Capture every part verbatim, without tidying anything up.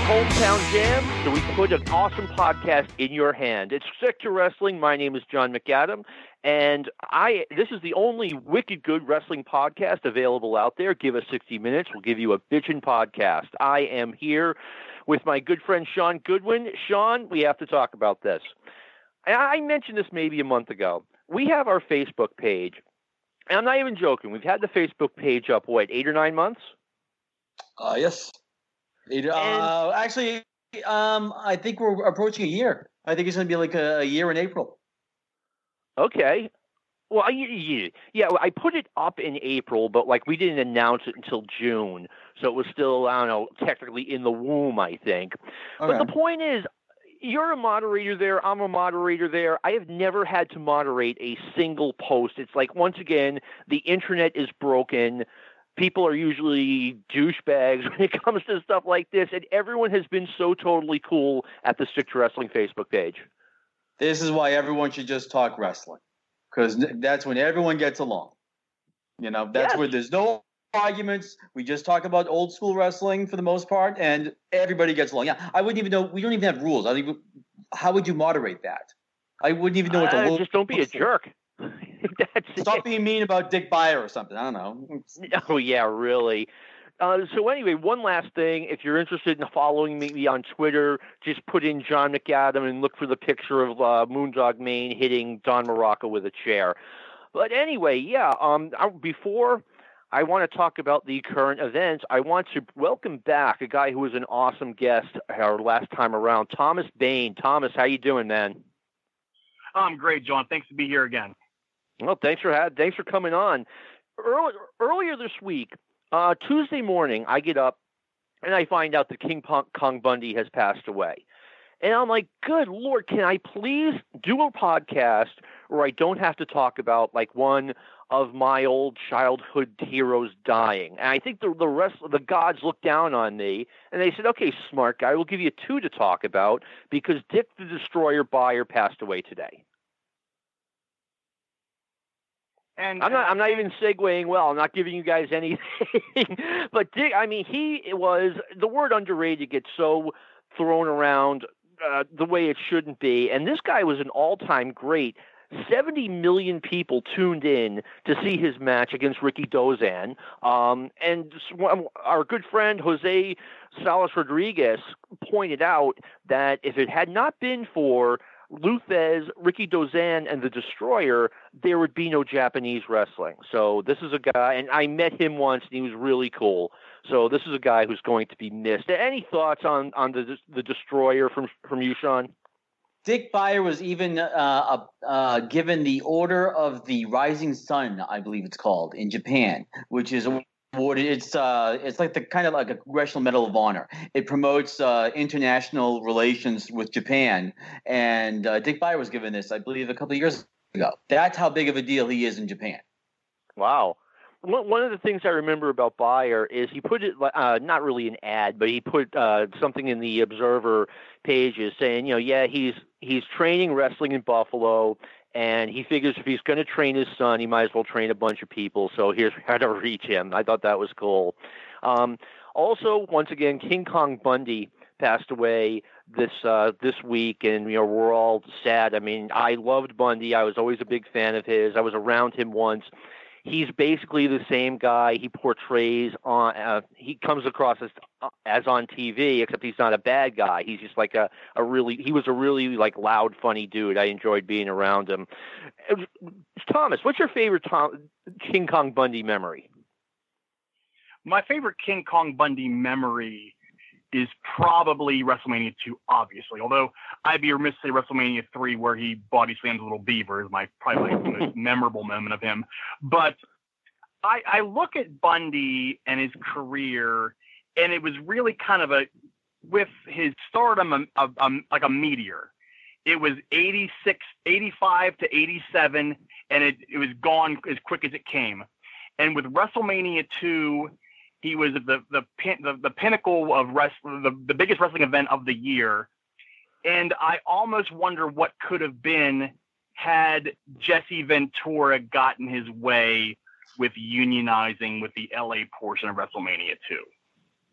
Hometown Jam, so we put an awesome podcast in your hand. It's Sick to Wrestling. My name is John McAdam, and I. This is the only wicked good wrestling podcast available out there. Give us sixty minutes. We'll give you a bitchin' podcast. I am here with my good friend Sean Goodwin. Sean, we have to talk about this. I mentioned this maybe a month ago. We have our Facebook page, and I'm not even joking. We've had the Facebook page up, what, eight or nine months? Uh, yes. It, uh, actually, um, I think we're approaching a year. I think it's going to be like a, a year in April. Okay. Well, I, yeah, I put it up in April, but like we didn't announce it until June, so it was still, I don't know, technically in the womb, I think. Okay. But the point is, you're a moderator there. I'm a moderator there. I have never had to moderate a single post. It's like, once again, the internet is broken. People are usually douchebags when it comes to stuff like this, and everyone has been so totally cool at the Stick to Wrestling Facebook page. This is why everyone should just talk wrestling, because that's when everyone gets along. You know, that's yes. where there's no arguments. We just talk about old school wrestling for the most part, and everybody gets along. Yeah, I wouldn't even know. We don't even have rules. I don't even, how would you moderate that? I wouldn't even know what to uh, look. Just don't be a for. jerk. That's Stop it. being mean about Dick Beyer or something. I don't know. Oh, yeah, really. Uh, so anyway, one last thing. If you're interested in following me on Twitter, just put in John McAdam and look for the picture of uh, Moondog Mayne hitting Don Morocco with a chair. But anyway, yeah, um, before I want to talk about the current events, I want to welcome back a guy who was an awesome guest our last time around, Thomas Bain. Thomas, how you doing, man? I'm great, John. Thanks to be here again. Well, thanks for had, thanks for coming on. Early, earlier this week, uh, Tuesday morning, I get up and I find out that King Kong Bundy has passed away. And I'm like, good Lord, can I please do a podcast where I don't have to talk about like one of my old childhood heroes dying? And I think the the rest of the gods looked down on me and they said, okay, smart guy, we'll give you two to talk about because Dick the Destroyer Beyer passed away today. And I'm not. I'm not even segueing well. I'm not giving you guys anything. But Dick, I mean, he was the word underrated gets so thrown around uh, the way it shouldn't be. And this guy was an all-time great. seventy million people tuned in to see his match against Ricky Dozan. Um, and our good friend Jose Salas Rodriguez pointed out that if it had not been for Lou Thesz, Ricky Dozan, and the Destroyer, there would be no Japanese wrestling. So this is a guy, and I met him once, and he was really cool. So this is a guy who's going to be missed. Any thoughts on, on the the Destroyer from from you, Sean? Dick Beyer was even uh, uh, given the Order of the Rising Sun, I believe it's called, in Japan, which is awarded. It's uh, it's like the kind of like a Congressional Medal of Honor. It promotes uh, international relations with Japan, and uh, Dick Beyer was given this, I believe, a couple of years ago. That's how big of a deal he is in Japan. Wow. One of the things I remember about Beyer is he put it, uh, not really an ad, but he put uh, something in the Observer pages saying, you know, yeah, he's he's training wrestling in Buffalo, and he figures if he's going to train his son, he might as well train a bunch of people. So here's how to reach him. I thought that was cool. Um, also, once again, King Kong Bundy passed away this uh, this week, and you know we're all sad. I mean, I loved Bundy. I was always a big fan of his. I was around him once. He's basically the same guy he portrays on. Uh, he comes across as as on T V, except he's not a bad guy. He's just like a, a really. He was a really like loud, funny dude. I enjoyed being around him. Thomas, what's your favorite Tom, King Kong Bundy memory? My favorite King Kong Bundy memory is probably WrestleMania two, obviously. Although I'd be remiss to say WrestleMania three, where he body slams a little beaver, is my probably my most memorable moment of him. But I, I look at Bundy and his career, and it was really kind of a, with his stardom, a, a, a, like a meteor. It was eighty-six, eighty-five to eighty-seven, and it, it was gone as quick as it came. And with WrestleMania two, he was the the the, the pinnacle of wrestling, the, the biggest wrestling event of the year. And I almost wonder what could have been had Jesse Ventura gotten his way with unionizing with the L A portion of WrestleMania two.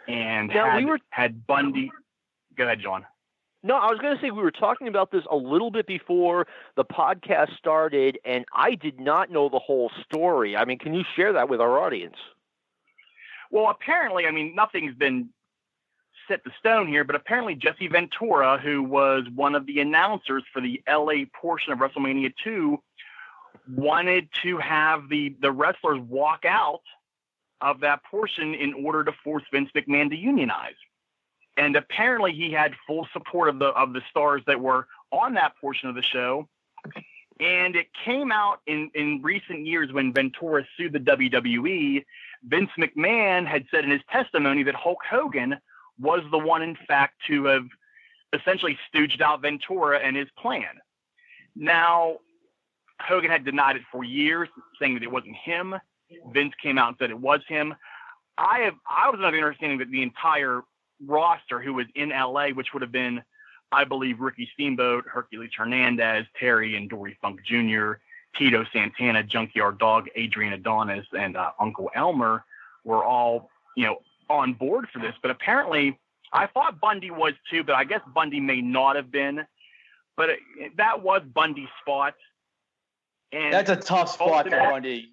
and now, had, we were... had Bundy. Go ahead, John. No, I was going to say we were talking about this a little bit before the podcast started, and I did not know the whole story. I mean, can you share that with our audience? Well, apparently, I mean, nothing's been set to stone here, but apparently Jesse Ventura, who was one of the announcers for the L A portion of WrestleMania two, wanted to have the, the wrestlers walk out of that portion in order to force Vince McMahon to unionize. And apparently he had full support of the of the stars that were on that portion of the show. And it came out in, in recent years when Ventura sued the W W E, Vince McMahon had said in his testimony that Hulk Hogan was the one, in fact, to have essentially stooged out Ventura and his plan. Now, Hogan had denied it for years, saying that it wasn't him. Vince came out and said it was him. I have I was under the understanding that the entire roster who was in L A, which would have been, I believe, Ricky Steamboat, Hercules Hernandez, Terry and Dory Funk Junior, Tito Santana, Junkyard Dog, Adrian Adonis, and uh, Uncle Elmer were all, you know, on board for this. But apparently, I thought Bundy was too, but I guess Bundy may not have been. But it, that was Bundy's spot. And that's a tough spot for Bundy.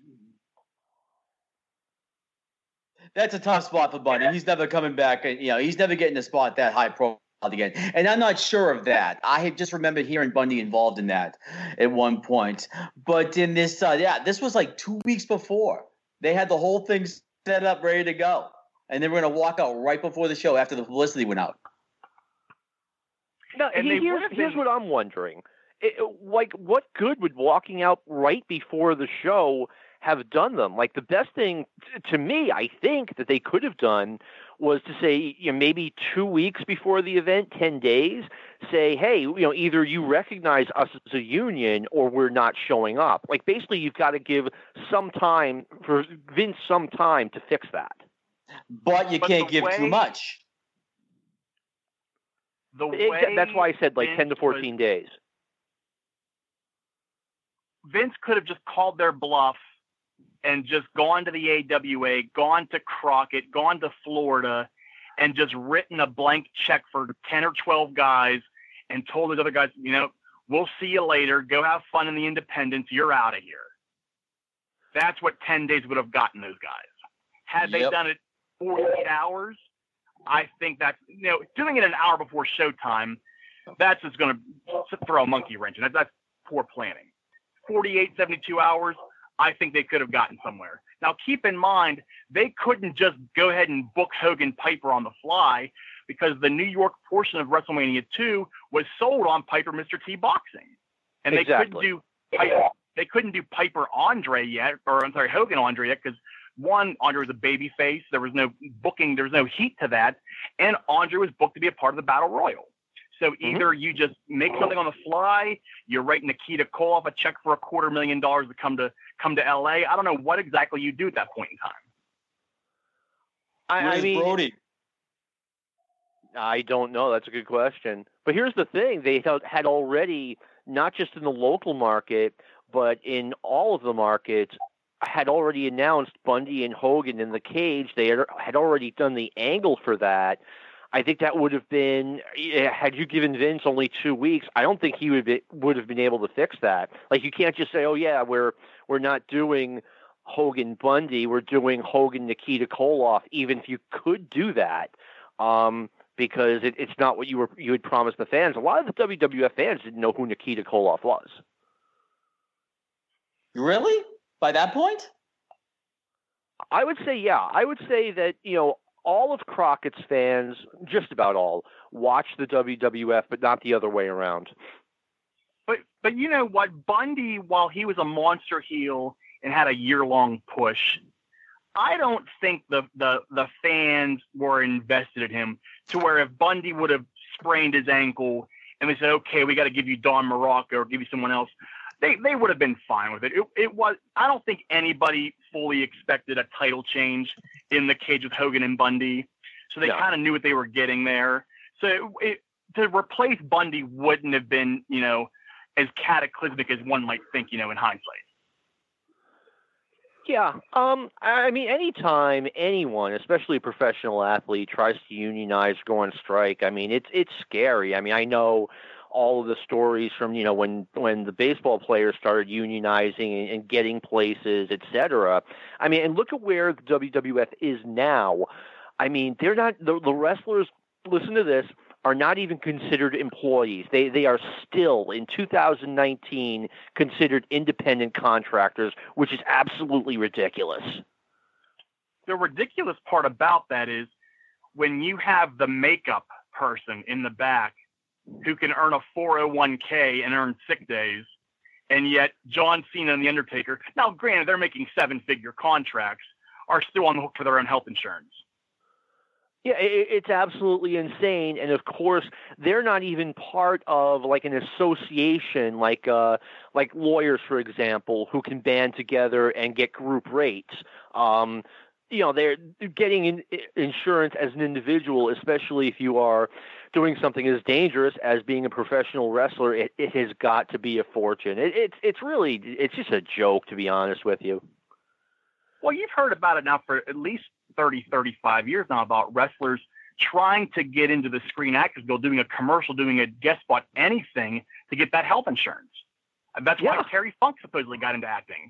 That's a tough spot for Bundy. He's never coming back. You know, he's never getting a spot that high profile again. And I'm not sure of that. I had just remembered hearing Bundy involved in that at one point. But in this, uh, yeah, this was like two weeks before. They had the whole thing set up, ready to go. And they were going to walk out right before the show after the publicity went out. Now, and here's, here's what I'm wondering. It, like, what good would walking out right before the show have done them? Like, the best thing t- to me, I think, that they could have done was to say, you know, maybe two weeks before the event, ten days, say, hey, you know, either you recognize us as a union or we're not showing up. Like, basically, you've got to give some time for Vince some time to fix that. But you but can't give way, too much. The it, way that's why I said like Vince ten to fourteen was, days. Vince could have just called their bluff and just gone to the A W A, gone to Crockett, gone to Florida, and just written a blank check for ten or twelve guys and told those other guys, you know, we'll see you later. Go have fun in the independents. You're out of here. That's what ten days would have gotten those guys. Had they Yep. done it forty-eight hours, I think that's, you know, doing it an hour before showtime, that's just going to throw a monkey wrench in. That's, that's poor planning. forty-eight, seventy-two hours, I think they could have gotten somewhere. Now, keep in mind, they couldn't just go ahead and book Hogan Piper on the fly because the New York portion of WrestleMania two was sold on Piper Mister T boxing. And they Exactly. couldn't do Piper, they couldn't do Piper Andre yet, or I'm sorry, Hogan Andre yet, because one, Andre was a baby face. There was no booking. There was no heat to that. And Andre was booked to be a part of the Battle Royal. So either mm-hmm. you just make something on the fly, you're writing Nikita Koloff a check for a quarter million dollars to come to come to L A. I don't know what exactly you do at that point in time. I, I mean, Brody? I don't know. That's a good question. But here's the thing. They had already, not just in the local market, but in all of the markets, had already announced Bundy and Hogan in the cage. They had already done the angle for that. I think that would have been, had you given Vince only two weeks, I don't think he would be, would have been able to fix that. Like, you can't just say, oh yeah, we're we're not doing Hogan Bundy, we're doing Hogan Nikita Koloff, even if you could do that, um, because it, it's not what you were you had promised the fans. A lot of the W W F fans didn't know who Nikita Koloff was. Really? By that point? I would say, yeah. I would say that, you know, all of Crockett's fans, just about all, watch the W W F, but not the other way around. But but you know what? Bundy, while he was a monster heel and had a year-long push, I don't think the, the, the fans were invested in him to where if Bundy would have sprained his ankle and they said, okay, we got to give you Don Morocco or give you someone else, They they would have been fine with it. it. It was. I don't think anybody fully expected a title change in the cage with Hogan and Bundy, so they no. kind of knew what they were getting there. So it, it, to replace Bundy wouldn't have been, you know, as cataclysmic as one might think, you know, in hindsight. Yeah. Um, I mean, anytime anyone, especially a professional athlete, tries to unionize, go on strike, I mean, it's it's scary. I mean, I know all of the stories from, you know, when when the baseball players started unionizing and, and getting places, et cetera. I mean, and look at where the W W F is now. I mean, they're not the, the wrestlers. Listen to this. Are not even considered employees. They they are still in two thousand nineteen considered independent contractors, which is absolutely ridiculous. The ridiculous part about that is when you have the makeup person in the back who can earn a four oh one k and earn sick days, and yet John Cena and The Undertaker, now granted they're making seven-figure contracts, are still on the hook for their own health insurance. Yeah, it's absolutely insane. And of course, they're not even part of like an association, like uh, like lawyers, for example, who can band together and get group rates. Um, you know, they're getting in, insurance as an individual, especially if you are doing something as dangerous as being a professional wrestler. It, it has got to be a fortune. It, it's it's really it's just a joke, to be honest with you. Well, you've heard about it now for at least thirty, thirty-five years now about wrestlers trying to get into the Screen Actors Guild, doing a commercial, doing a guest spot, anything to get that health insurance. And that's yeah. why Terry Funk supposedly got into acting.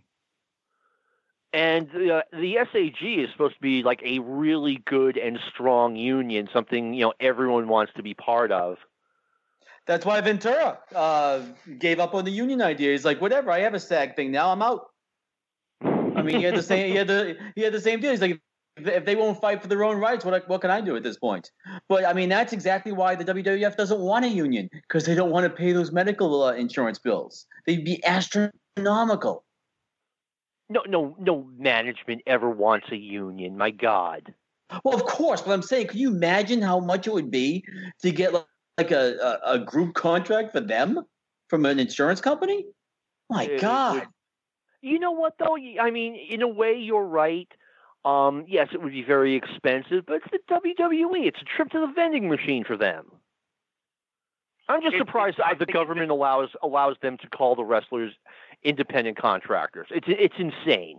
And uh, the S A G is supposed to be like a really good and strong union, something, you know, everyone wants to be part of. That's why Ventura uh, gave up on the union idea. He's like, whatever, I have a SAG thing now, I'm out. I mean, he had the same. He had the. He had the same deal. He's like, if they won't fight for their own rights, what what can I do at this point? But I mean, that's exactly why the W W F doesn't want a union, because they don't want to pay those medical uh, insurance bills. They'd be astronomical. No, no, no management ever wants a union. My God. Well, of course, but I'm saying, can you imagine how much it would be to get like, like a, a a group contract for them from an insurance company? My It God. would- You know what, though? I mean, in a way, you're right. Um, yes, it would be very expensive, but it's the W W E. It's a trip to the vending machine for them. I'm just It- surprised it- I that the think government allows allows them to call the wrestlers independent contractors. It's it's insane.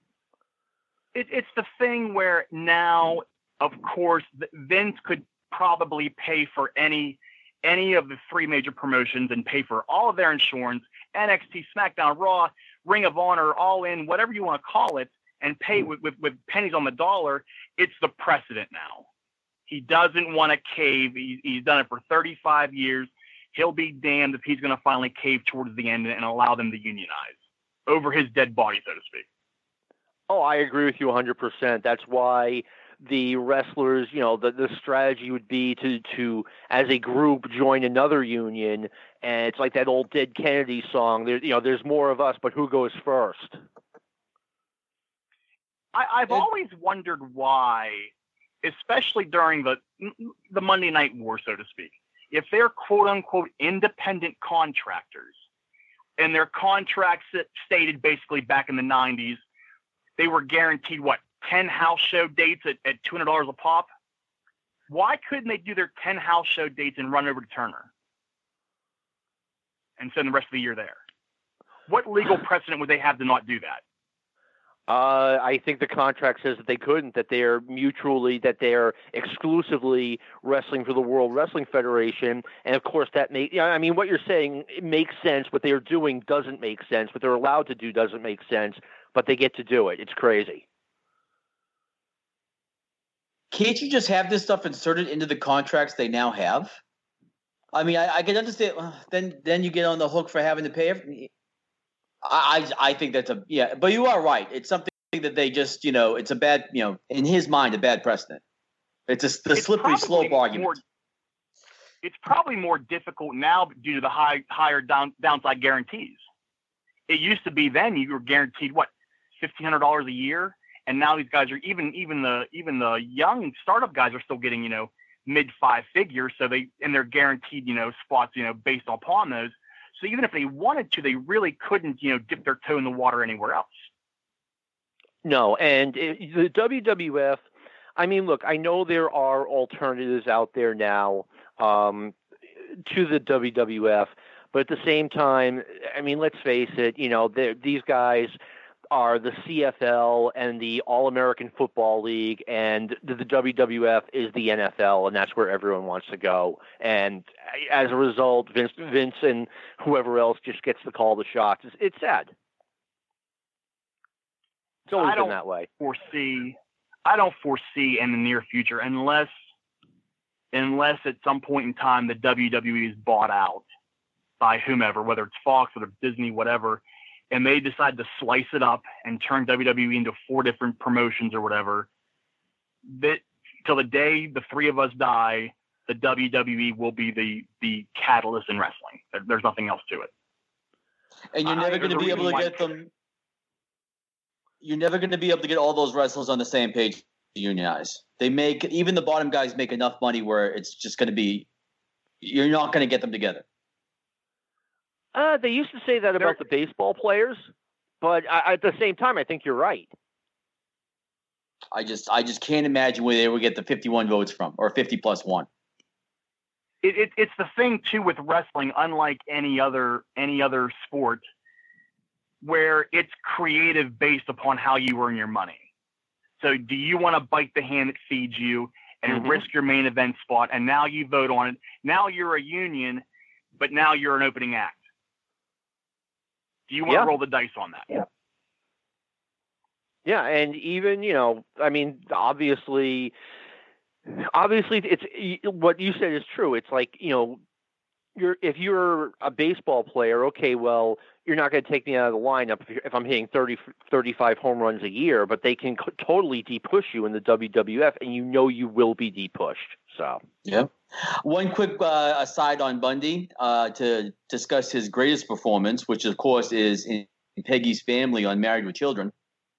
It, it's the thing where now, of course, Vince could probably pay for any any of the three major promotions and pay for all of their insurance, N X T, SmackDown, Raw, Ring of Honor, All In, whatever you want to call it, and pay with, with, with pennies on the dollar. It's the precedent now. He doesn't want to cave. He, he's done it for thirty-five years. He'll be damned if he's going to finally cave towards the end and allow them to unionize over his dead body, so to speak. Oh, I agree with you one hundred percent. That's why the wrestlers, you know, the, the strategy would be to, to, as a group, join another union. And it's like that old Dead Kennedy song. There, you know, there's more of us, but who goes first? I, I've It- always wondered why, especially during the the Monday Night War, so to speak, if they're quote unquote independent contractors and their contracts that stated basically back in the nineties, they were guaranteed what, ten house show dates at, at two hundred dollars a pop? Why couldn't they do their ten house show dates and run over to Turner and spend the rest of the year there? What legal precedent would they have to not do that? Uh, I think the contract says that they couldn't, that they're mutually, that they're exclusively wrestling for the World Wrestling Federation. And of course that makes, I mean, what you're saying, it makes sense. What they're doing doesn't make sense. What they're allowed to do doesn't make sense, but they get to do it. It's crazy. Can't you just have this stuff inserted into the contracts they now have? I mean, I, I can understand. uh, Then, then you get on the hook for having to pay. Every, I, I, I think that's a yeah. But you are right. It's something that they just, you know, it's a bad, you know, in his mind, a bad precedent. It's a, the It's slippery probably slope more- argument. It's probably more difficult now due to the high higher down, downside guarantees. It used to be then you were guaranteed what, fifteen hundred dollars a year, and now these guys are even even the even the young startup guys are still getting, you know, mid five figures. So they and they're guaranteed, you know, spots, you know, based upon those. So even if they wanted to, they really couldn't, you know, dip their toe in the water anywhere else. No, and it, the W W F, I mean, look, I know there are alternatives out there now um, to the W W F, but at the same time, I mean, let's face it, you know, these guys, are the C F L and the All-American Football League, and the, the W W F is the N F L, and that's where everyone wants to go. And as a result, Vince, Vince and whoever else just gets to call the shots. It's, it's sad. It's always I don't been that way. Foresee, I don't foresee in the near future, unless, unless at some point in time the W W E is bought out by whomever, whether it's Fox or Disney, whatever, and they decide to slice it up and turn W W E into four different promotions or whatever, that till the day the three of us die, the W W E will be the the catalyst in wrestling. There's nothing else to it. And you're never going to be able to get them. You're never going to be able to get all those wrestlers on the same page to unionize. They make, even the bottom guys make enough money where it's just going to be, you're not going to get them together. Uh, they used to say that about the baseball players, but I, at the same time, I think you're right. I just, I just can't imagine where they would get the fifty-one votes from, or fifty plus one. It, it, it's the thing too with wrestling, unlike any other any other sport, where it's creative based upon how you earn your money. So, do you want to bite the hand that feeds you and mm-hmm. risk your main event spot, and now you vote on it? Now you're a union, but now you're an opening act. Do you want yeah. to roll the dice on that? Yeah. Yeah, and even, you know, I mean, obviously, obviously, it's what you said is true. It's like, you know, you're if you're a baseball player, okay, well, you're not going to take me out of the lineup if, if I'm hitting thirty, thirty-five home runs a year, but they can c- totally de-push you in the W W F, and you know you will be de-pushed. So yeah. One quick uh, aside on Bundy uh, to discuss his greatest performance, which of course is in Peggy's Family on Married with Children.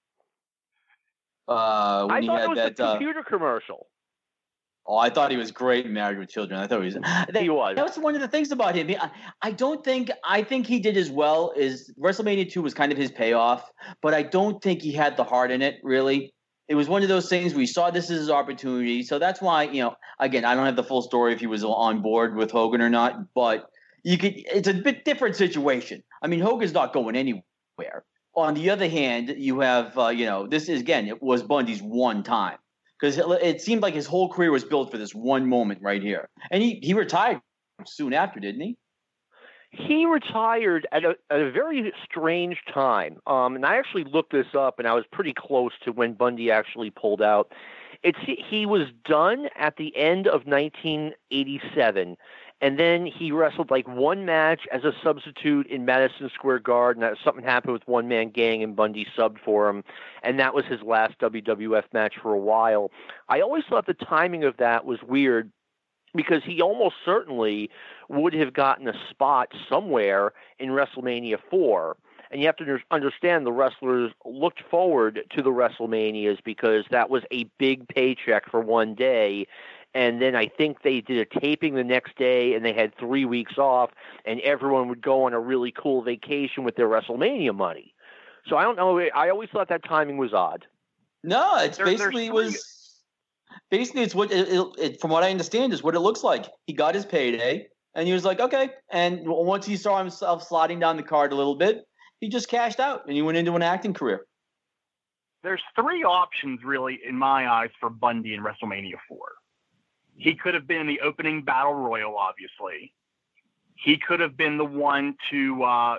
Uh, when I he thought had it was that, a uh, computer commercial. Oh, I thought he was great in Married with Children. I thought he was. That, he was. That was one of the things about him. I, I don't think. I think he did as well. As WrestleMania two was kind of his payoff, but I don't think he had the heart in it. Really, it was one of those things we saw this as his opportunity. So that's why, you know, again, I don't have the full story if he was on board with Hogan or not, but you could. It's a bit different situation. I mean, Hogan's not going anywhere. On the other hand, you have, uh, you know, this is again, it was Bundy's one time. Because it seemed like his whole career was built for this one moment right here. And he, he retired soon after, didn't he? He retired at a, at a very strange time. Um, and I actually looked this up, and I was pretty close to when Bundy actually pulled out. It's He was done at the end of nineteen eighty-seven. And then he wrestled like one match as a substitute in Madison Square Garden. That something happened with One Man Gang, and Bundy subbed for him. And that was his last W W F match for a while. I always thought the timing of that was weird because he almost certainly would have gotten a spot somewhere in WrestleMania four. And you have to understand the wrestlers looked forward to the WrestleManias because that was a big paycheck for one day. And then I think they did a taping the next day, and they had three weeks off, and everyone would go on a really cool vacation with their WrestleMania money. So I don't know. I always thought that timing was odd. No, it's there, basically it was basically it's what it, it, it, from what I understand is what it looks like. He got his payday, and he was like, okay. And once he saw himself sliding down the card a little bit, he just cashed out, and he went into an acting career. There's three options, really, in my eyes, for Bundy in WrestleMania four. He could have been in the opening battle royal, obviously. He could have been the one to uh,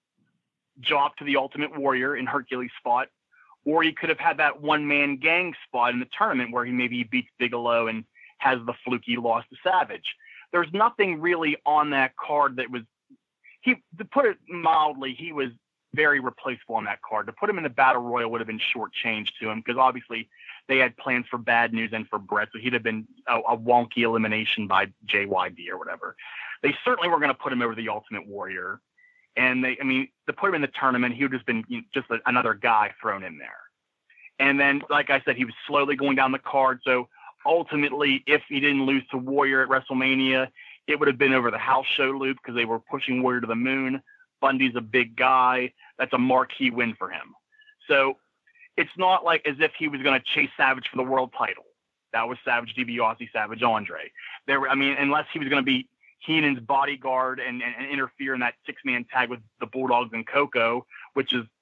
job to the Ultimate Warrior in Hercules' spot, or he could have had that one-man gang spot in the tournament where he maybe beats Bigelow and has the fluky loss to Savage. There's nothing really on that card that was he. To put it mildly, he was very replaceable on that card. To put him in the battle royal would have been shortchanged to him because obviously they had plans for Bad News and for Brett, so he'd have been a, a wonky elimination by J Y D or whatever. They certainly were going to put him over the Ultimate Warrior, and they, I mean, to put him in the tournament, he would have just been you know, just a, another guy thrown in there. And then, like I said, he was slowly going down the card. So ultimately, if he didn't lose to Warrior at WrestleMania, it would have been over the house show loop because they were pushing Warrior to the moon. Bundy's a big guy. That's a marquee win for him. So it's not like as if he was going to chase Savage for the world title. That was Savage DiBiase, Savage Andre. There were, I mean, unless he was going to be Heenan's bodyguard and, and, and interfere in that six-man tag with the Bulldogs and Coco, which is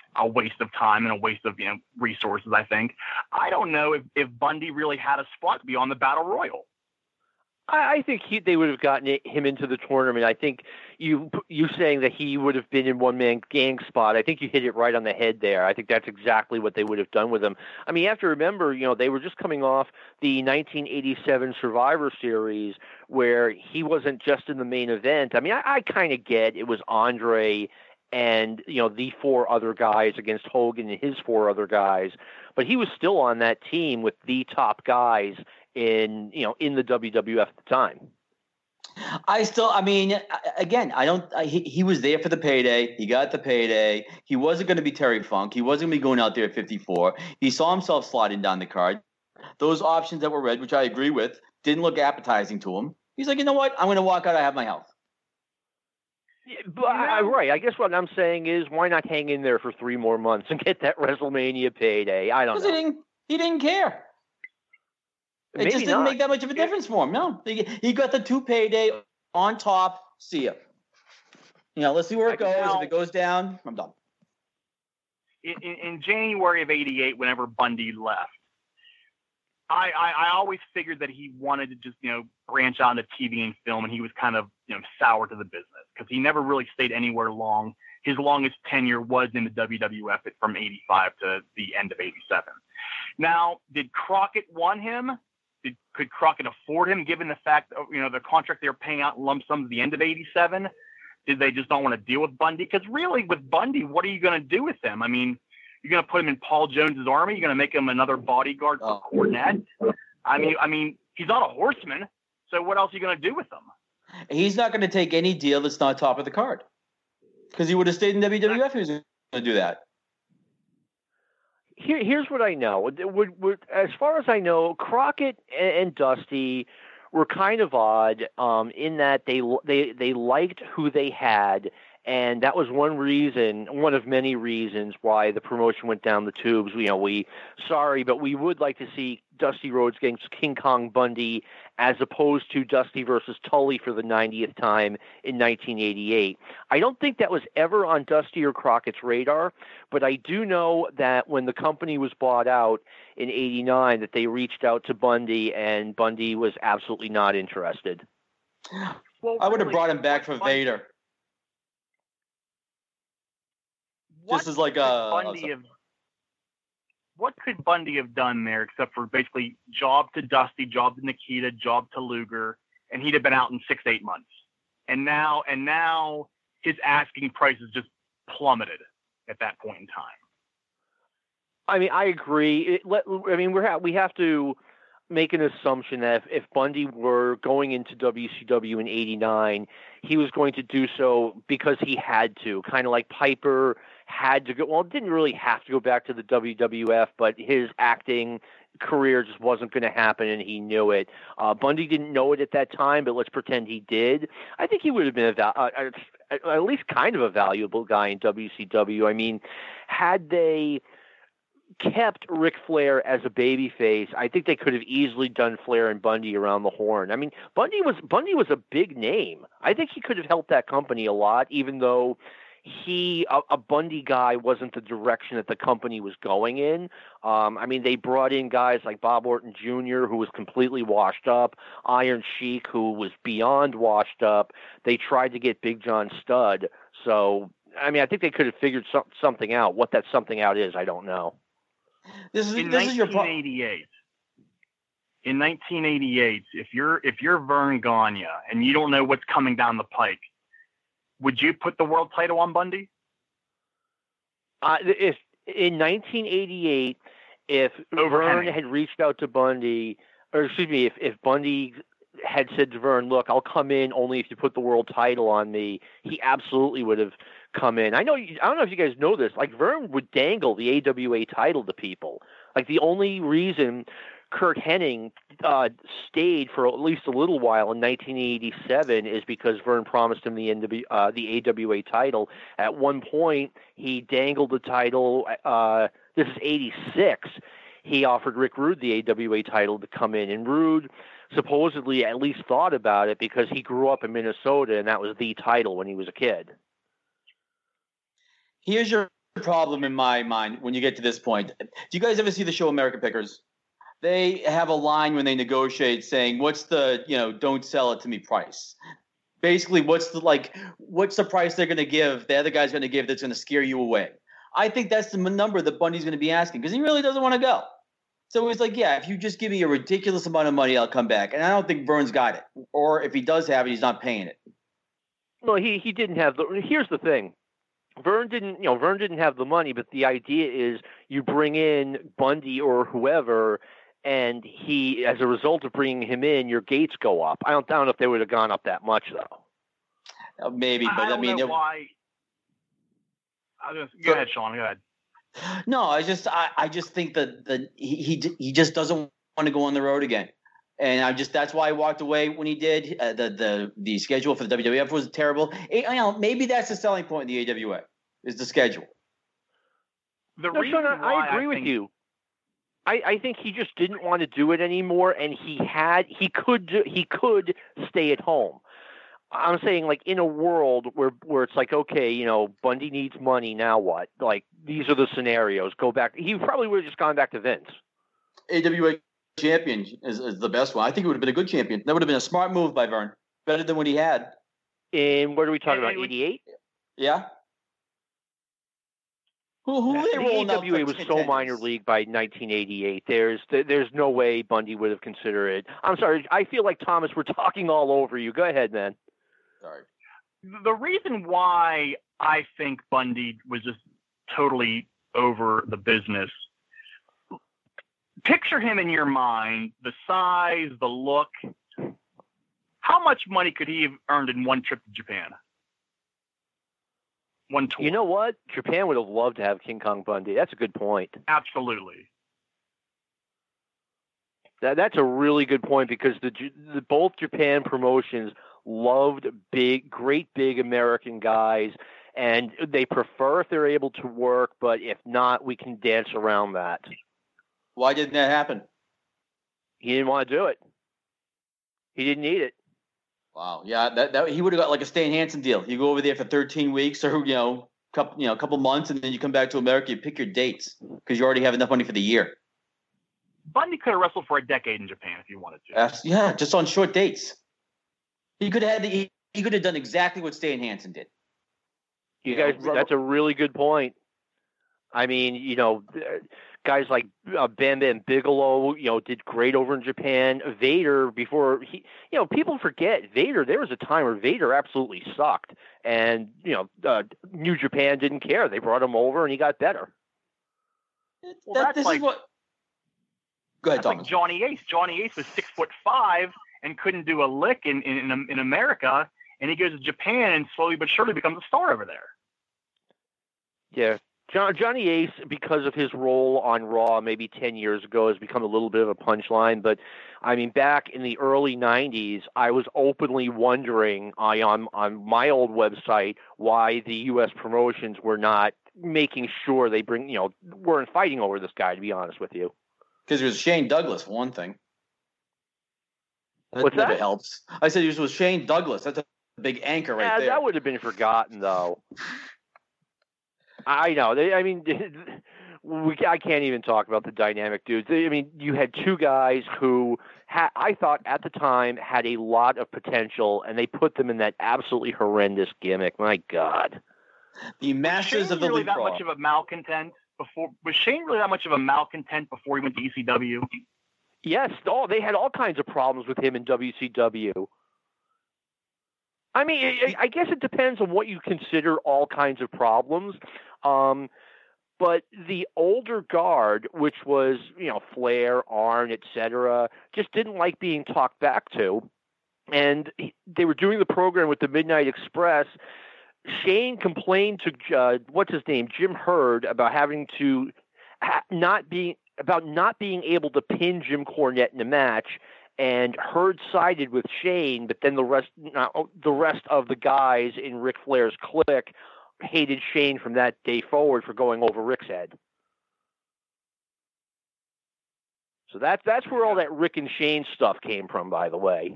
a waste of time and a waste of, you know, resources, I think. I don't know if, if Bundy really had a spot to be on the Battle Royal. I think he, they would have gotten it, him into the tournament. I think you you saying that he would have been in one man gang spot. I think you hit it right on the head there. I think that's exactly what they would have done with him. I mean, you have to remember, you know, they were just coming off the nineteen eighty-seven Survivor Series where he wasn't just in the main event. I mean, I, I kind of get it was Andre and, you know, the four other guys against Hogan and his four other guys, but he was still on that team with the top guys in, you know, in the W W F at the time. I still, I mean, again, I don't, I, he, he was there for the payday. He got the payday. He wasn't going to be Terry Funk. He wasn't going to be going out there at fifty-four. He saw himself sliding down the card. Those options that were read, which I agree with, didn't look appetizing to him. He's like, you know what? I'm going to walk out. I have my health. Yeah, but I, right. I guess what I'm saying is, why not hang in there for three more months and get that WrestleMania payday? I don't know. He didn't, he didn't care. It Maybe just didn't not. make that much of a difference for him. No, he, he got the two payday on top. See ya. You know, let's see where it goes. Now, if it goes down, I'm done. In, in, in January of eighty-eight, whenever Bundy left, I, I, I always figured that he wanted to just, you know, branch out into T V and film, and he was kind of, you know, sour to the business because he never really stayed anywhere long. His longest tenure was in the W W F from eighty-five to the end of eighty-seven. Now, did Crockett want him? Did, could Crockett afford him, given the fact of, you know, the contract they were paying out in lump sums at the end of eighty-seven? Did they just not want to deal with Bundy? Because really, with Bundy, what are you going to do with him? I mean, you're going to put him in Paul Jones's army? You're going to make him another bodyguard for Oh. Cornette? I mean, I mean, he's not a horseman, so what else are you going to do with him? He's not going to take any deal that's not top of the card because he would have stayed in W W F if he was going to do that. Here, here's what I know. Would, would, as far as I know, Crockett and, and Dusty were kind of odd um, in that they they they liked who they had, and that was one reason, one of many reasons why the promotion went down the tubes. You know, we sorry, but we would like to see Dusty Rhodes against King Kong Bundy as opposed to Dusty versus Tully for the ninetieth time in nineteen eighty-eight. I don't think that was ever on Dusty or Crockett's radar, but I do know that when the company was bought out in eighty-nine that they reached out to Bundy, and Bundy was absolutely not interested. Well, I would have really, brought him back for Bundy- Vader. What Just as like could a- Bundy have, what could Bundy have done there except for basically job to Dusty, job to Nikita, job to Luger, and he'd have been out in six, eight months. And now, and now his asking price is just plummeted at that point in time. I mean, I agree. It, let, I mean, we're ha- we have to make an assumption that if, if Bundy were going into W C W in eighty-nine, he was going to do so because he had to, kind of like Piper had to go. Well, didn't really have to go back to the W W F, but his acting career just wasn't going to happen, and he knew it. Uh, Bundy didn't know it at that time, but let's pretend he did. I think he would have been a val- uh, at least kind of a valuable guy in W C W. I mean, had they kept Ric Flair as a babyface, I think they could have easily done Flair and Bundy around the horn. I mean, Bundy was Bundy was a big name. I think he could have helped that company a lot, even though he a, a Bundy guy wasn't the direction that the company was going in. Um, I mean, they brought in guys like Bob Orton Junior, who was completely washed up, Iron Sheik, who was beyond washed up. They tried to get Big John Studd. So, I mean, I think they could have figured some, something out. What that something out is, I don't know. This is In this is your pro- nineteen eighty-eight, in nineteen eighty-eight, if you're if you're Vern Gagne and you don't know what's coming down the pike, would you put the world title on Bundy? Uh, if in nineteen eighty-eight, if Over Vern Hennig. had reached out to Bundy, or excuse me, if, if Bundy had said to Vern, "Look, I'll come in only if you put the world title on me," he absolutely would have come in. I know. I don't know if you guys know this. Like, Vern would dangle the A W A title to people. Like, the only reason Kurt Hennig uh, stayed for at least a little while in nineteen eighty-seven is because Vern promised him the N W, uh, the A W A title. At one point, he dangled the title. Uh, this is eighty-six. He offered Rick Rude the A W A title to come in, and Rude supposedly at least thought about it because he grew up in Minnesota, and that was the title when he was a kid. Here's your problem in my mind when you get to this point. Do you guys ever see the show American Pickers? They have a line when they negotiate saying, "What's the, you know, don't sell it to me price?" Basically, what's the like, what's the price they're going to give? The other guy's going to give that's going to scare you away. I think that's the number that Bundy's going to be asking because he really doesn't want to go. So he's like, "Yeah, if you just give me a ridiculous amount of money, I'll come back." And I don't think Vern's got it, or if he does have it, he's not paying it. No, he he didn't have the. Here's the thing. Vern didn't, you know, Vern didn't have the money, but the idea is you bring in Bundy or whoever, and he, as a result of bringing him in, your gates go up. I don't, I don't know if they would have gone up that much though. Uh, maybe, but I, I, don't mean, know it, why. I just, go so, ahead, Sean. Go ahead. No, I just, I, I just think that the he, he he just doesn't want to go on the road again. And I just that's why I walked away when he did. Uh, the the the schedule for the W W F was terrible. It, you know, maybe that's the selling point in the A W A is the schedule. The no, reason Sean, why I agree I with think, you. I, I think he just didn't want to do it anymore, and he had he could do, he could stay at home. I'm saying, like, in a world where where it's like, okay, you know, Bundy needs money, now what? Like, these are the scenarios. Go back. He probably would have just gone back to Vince. A W A champion is, is the best one. I think it would have been a good champion. That would have been a smart move by Vern. Better than what he had. And what are we talking about? eighty-eight? Yeah. Who who the they rolling A W A out was so minor league by nineteen eighty-eight. There's there's no way Bundy would have considered it. I'm sorry. I feel like, Thomas, we're talking all over you. Go ahead, man. Sorry. The reason why I think Bundy was just totally over the business. Picture him in your mind, the size, the look. How much money could he have earned in one trip to Japan? One tour. You know what? Japan would have loved to have King Kong Bundy. That's a good point. Absolutely. That that's a really good point because the, the both Japan promotions loved big, great big American guys, and they prefer if they're able to work, but if not, we can dance around that. Why didn't that happen? He didn't want to do it. He didn't need it. Wow. Yeah, that, that he would have got like a Stan Hansen deal. You go over there for thirteen weeks or, you know, couple, you know, a couple months, and then you come back to America, you pick your dates because you already have enough money for the year. Bundy could have wrestled for a decade in Japan if he wanted to. Uh, yeah, just on short dates. He could have had the, he, he could have done exactly what Stan Hansen did. You, you guys, know, that's a really good point. I mean, you know, guys like uh, Bam Bam Bigelow, you know, did great over in Japan. Vader, before he, you know, people forget Vader. There was a time where Vader absolutely sucked, and you know, uh, New Japan didn't care. They brought him over, and he got better. Well, that, that's this like, is what. Go ahead, that's like Johnny Ace. Johnny Ace was six foot five and couldn't do a lick in in in America, and he goes to Japan and slowly but surely becomes a star over there. Yeah. John, Johnny Ace, because of his role on Raw maybe ten years ago, has become a little bit of a punchline. But, I mean, back in the early nineties, I was openly wondering I, on, on my old website why the U S promotions were not making sure they bring, you know, weren't fighting over this guy, to be honest with you. Because it was Shane Douglas, for one thing. That What's never that? helps. I said it was Shane Douglas. That's a big anchor right yeah, there. That would have been forgotten, though. I know. They, I mean, we, I can't even talk about the dynamic dudes. I mean, you had two guys who ha- I thought at the time had a lot of potential, and they put them in that absolutely horrendous gimmick. My God. The Masters was of the really League that Brawl. much of a malcontent before? Was Shane really that much of a malcontent before he went to E C W? Yes. Oh, they had all kinds of problems with him in W C W. I mean, I guess it depends on what you consider all kinds of problems. Um, but the older guard, which was, you know, Flair, Arn, et cetera, just didn't like being talked back to. And they were doing the program with the Midnight Express. Shane complained to, uh, what's his name, Jim Herd, about having to ha- not being, about not being able to pin Jim Cornette in a match. And Herd sided with Shane, but then the rest, uh, the rest of the guys in Ric Flair's clique hated Shane from that day forward for going over Rick's head. So that's that's where all that Rick and Shane stuff came from, by the way.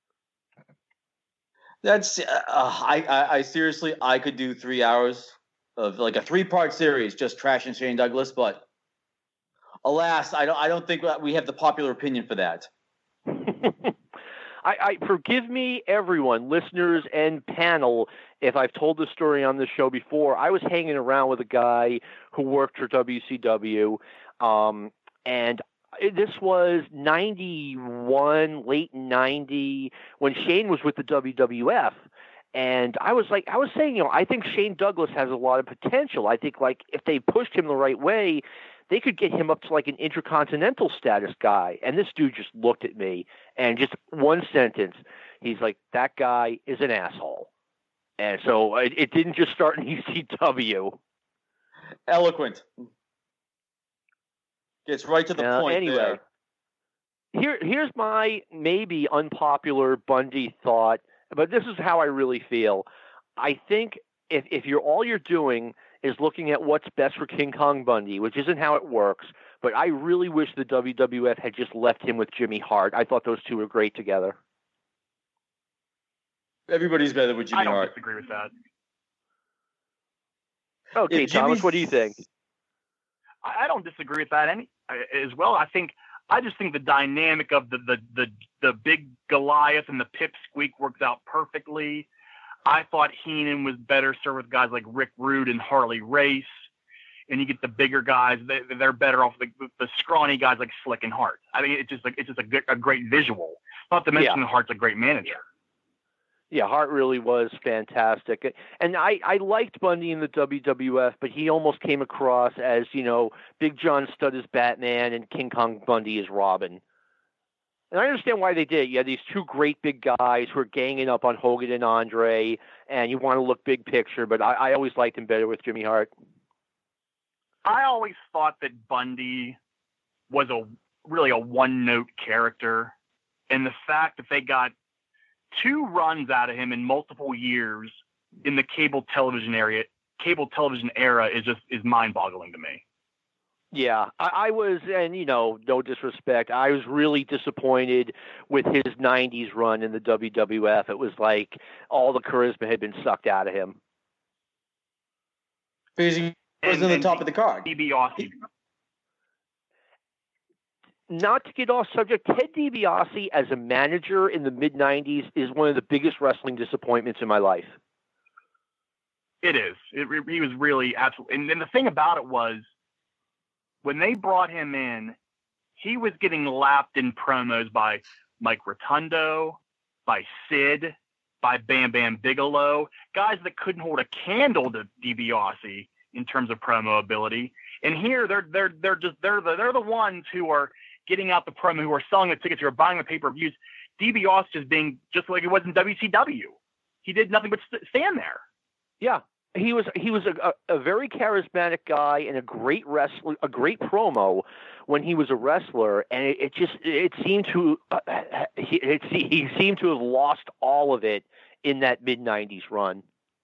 That's uh, I, I I seriously I could do three hours of like a three-part series, just trashing Shane Douglas. But alas, I don't I don't think we have the popular opinion for that. I, I forgive me, everyone, listeners and panel, if I've told this story on this show before. I was hanging around with a guy who worked for W C W, um, and this was ninety-one, late ninety, when Shane was with the W W F. And I was like, I was saying, you know, I think Shane Douglas has a lot of potential. I think, like, if they pushed him the right way, they could get him up to like an intercontinental status guy. And this dude just looked at me and just one sentence, he's like, that guy is an asshole. And so it, it didn't just start in E C W. Eloquent. Gets right to the uh, point. Anyway, there. here here's my maybe unpopular Bundy thought, but this is how I really feel. I think if if you're all you're doing is looking at what's best for King Kong Bundy, which isn't how it works, but I really wish the W W F had just left him with Jimmy Hart. I thought those two were great together. Everybody's better with Jimmy Hart. I don't Hart. disagree with that. Okay, if Thomas, Jimmy's... what do you think? I don't disagree with that any as well. I think I just think the dynamic of the the the, the big Goliath and the pipsqueak works out perfectly. I thought Heenan was better served with guys like Rick Rude and Harley Race, and you get the bigger guys; they, they're better off the, the scrawny guys like Slick and Hart. I mean, it's just like it's just a, good, a great visual. Not to mention yeah. Hart's a great manager. Yeah, Hart really was fantastic. And I, I liked Bundy in the W W F, but he almost came across as, you know, Big John Studd as Batman and King Kong Bundy as Robin. And I understand why they did it. You had these two great big guys who are ganging up on Hogan and Andre, and you want to look big picture, but I, I always liked him better with Jimmy Hart. I always thought that Bundy was a really a one-note character, and the fact that they got two runs out of him in multiple years in the cable television area, cable television era is just is mind-boggling to me. Yeah, I, I was, and you know, no disrespect, I was really disappointed with his nineties run in the W W F. It was like all the charisma had been sucked out of him. Because he was in the top of the card. DiBiase. Not to get off subject, Ted DiBiase as a manager in the mid nineties is one of the biggest wrestling disappointments in my life. It is. It, he was really absolutely. And then the thing about it was, when they brought him in, he was getting lapped in promos by Mike Rotundo, by Sid, by Bam Bam Bigelow, guys that couldn't hold a candle to DiBiase in terms of promo ability. And here they're they're they're just they're the they're the ones who are getting out the promo, who are selling the tickets, who are buying the pay-per-views. DiBiase just being just like it was in W C W. He did nothing but st- stand there. Yeah, he was he was a, a, a very charismatic guy and a great wrestler, a great promo when he was a wrestler, and it, it just it seemed to uh, he it, he seemed to have lost all of it in that mid nineties run.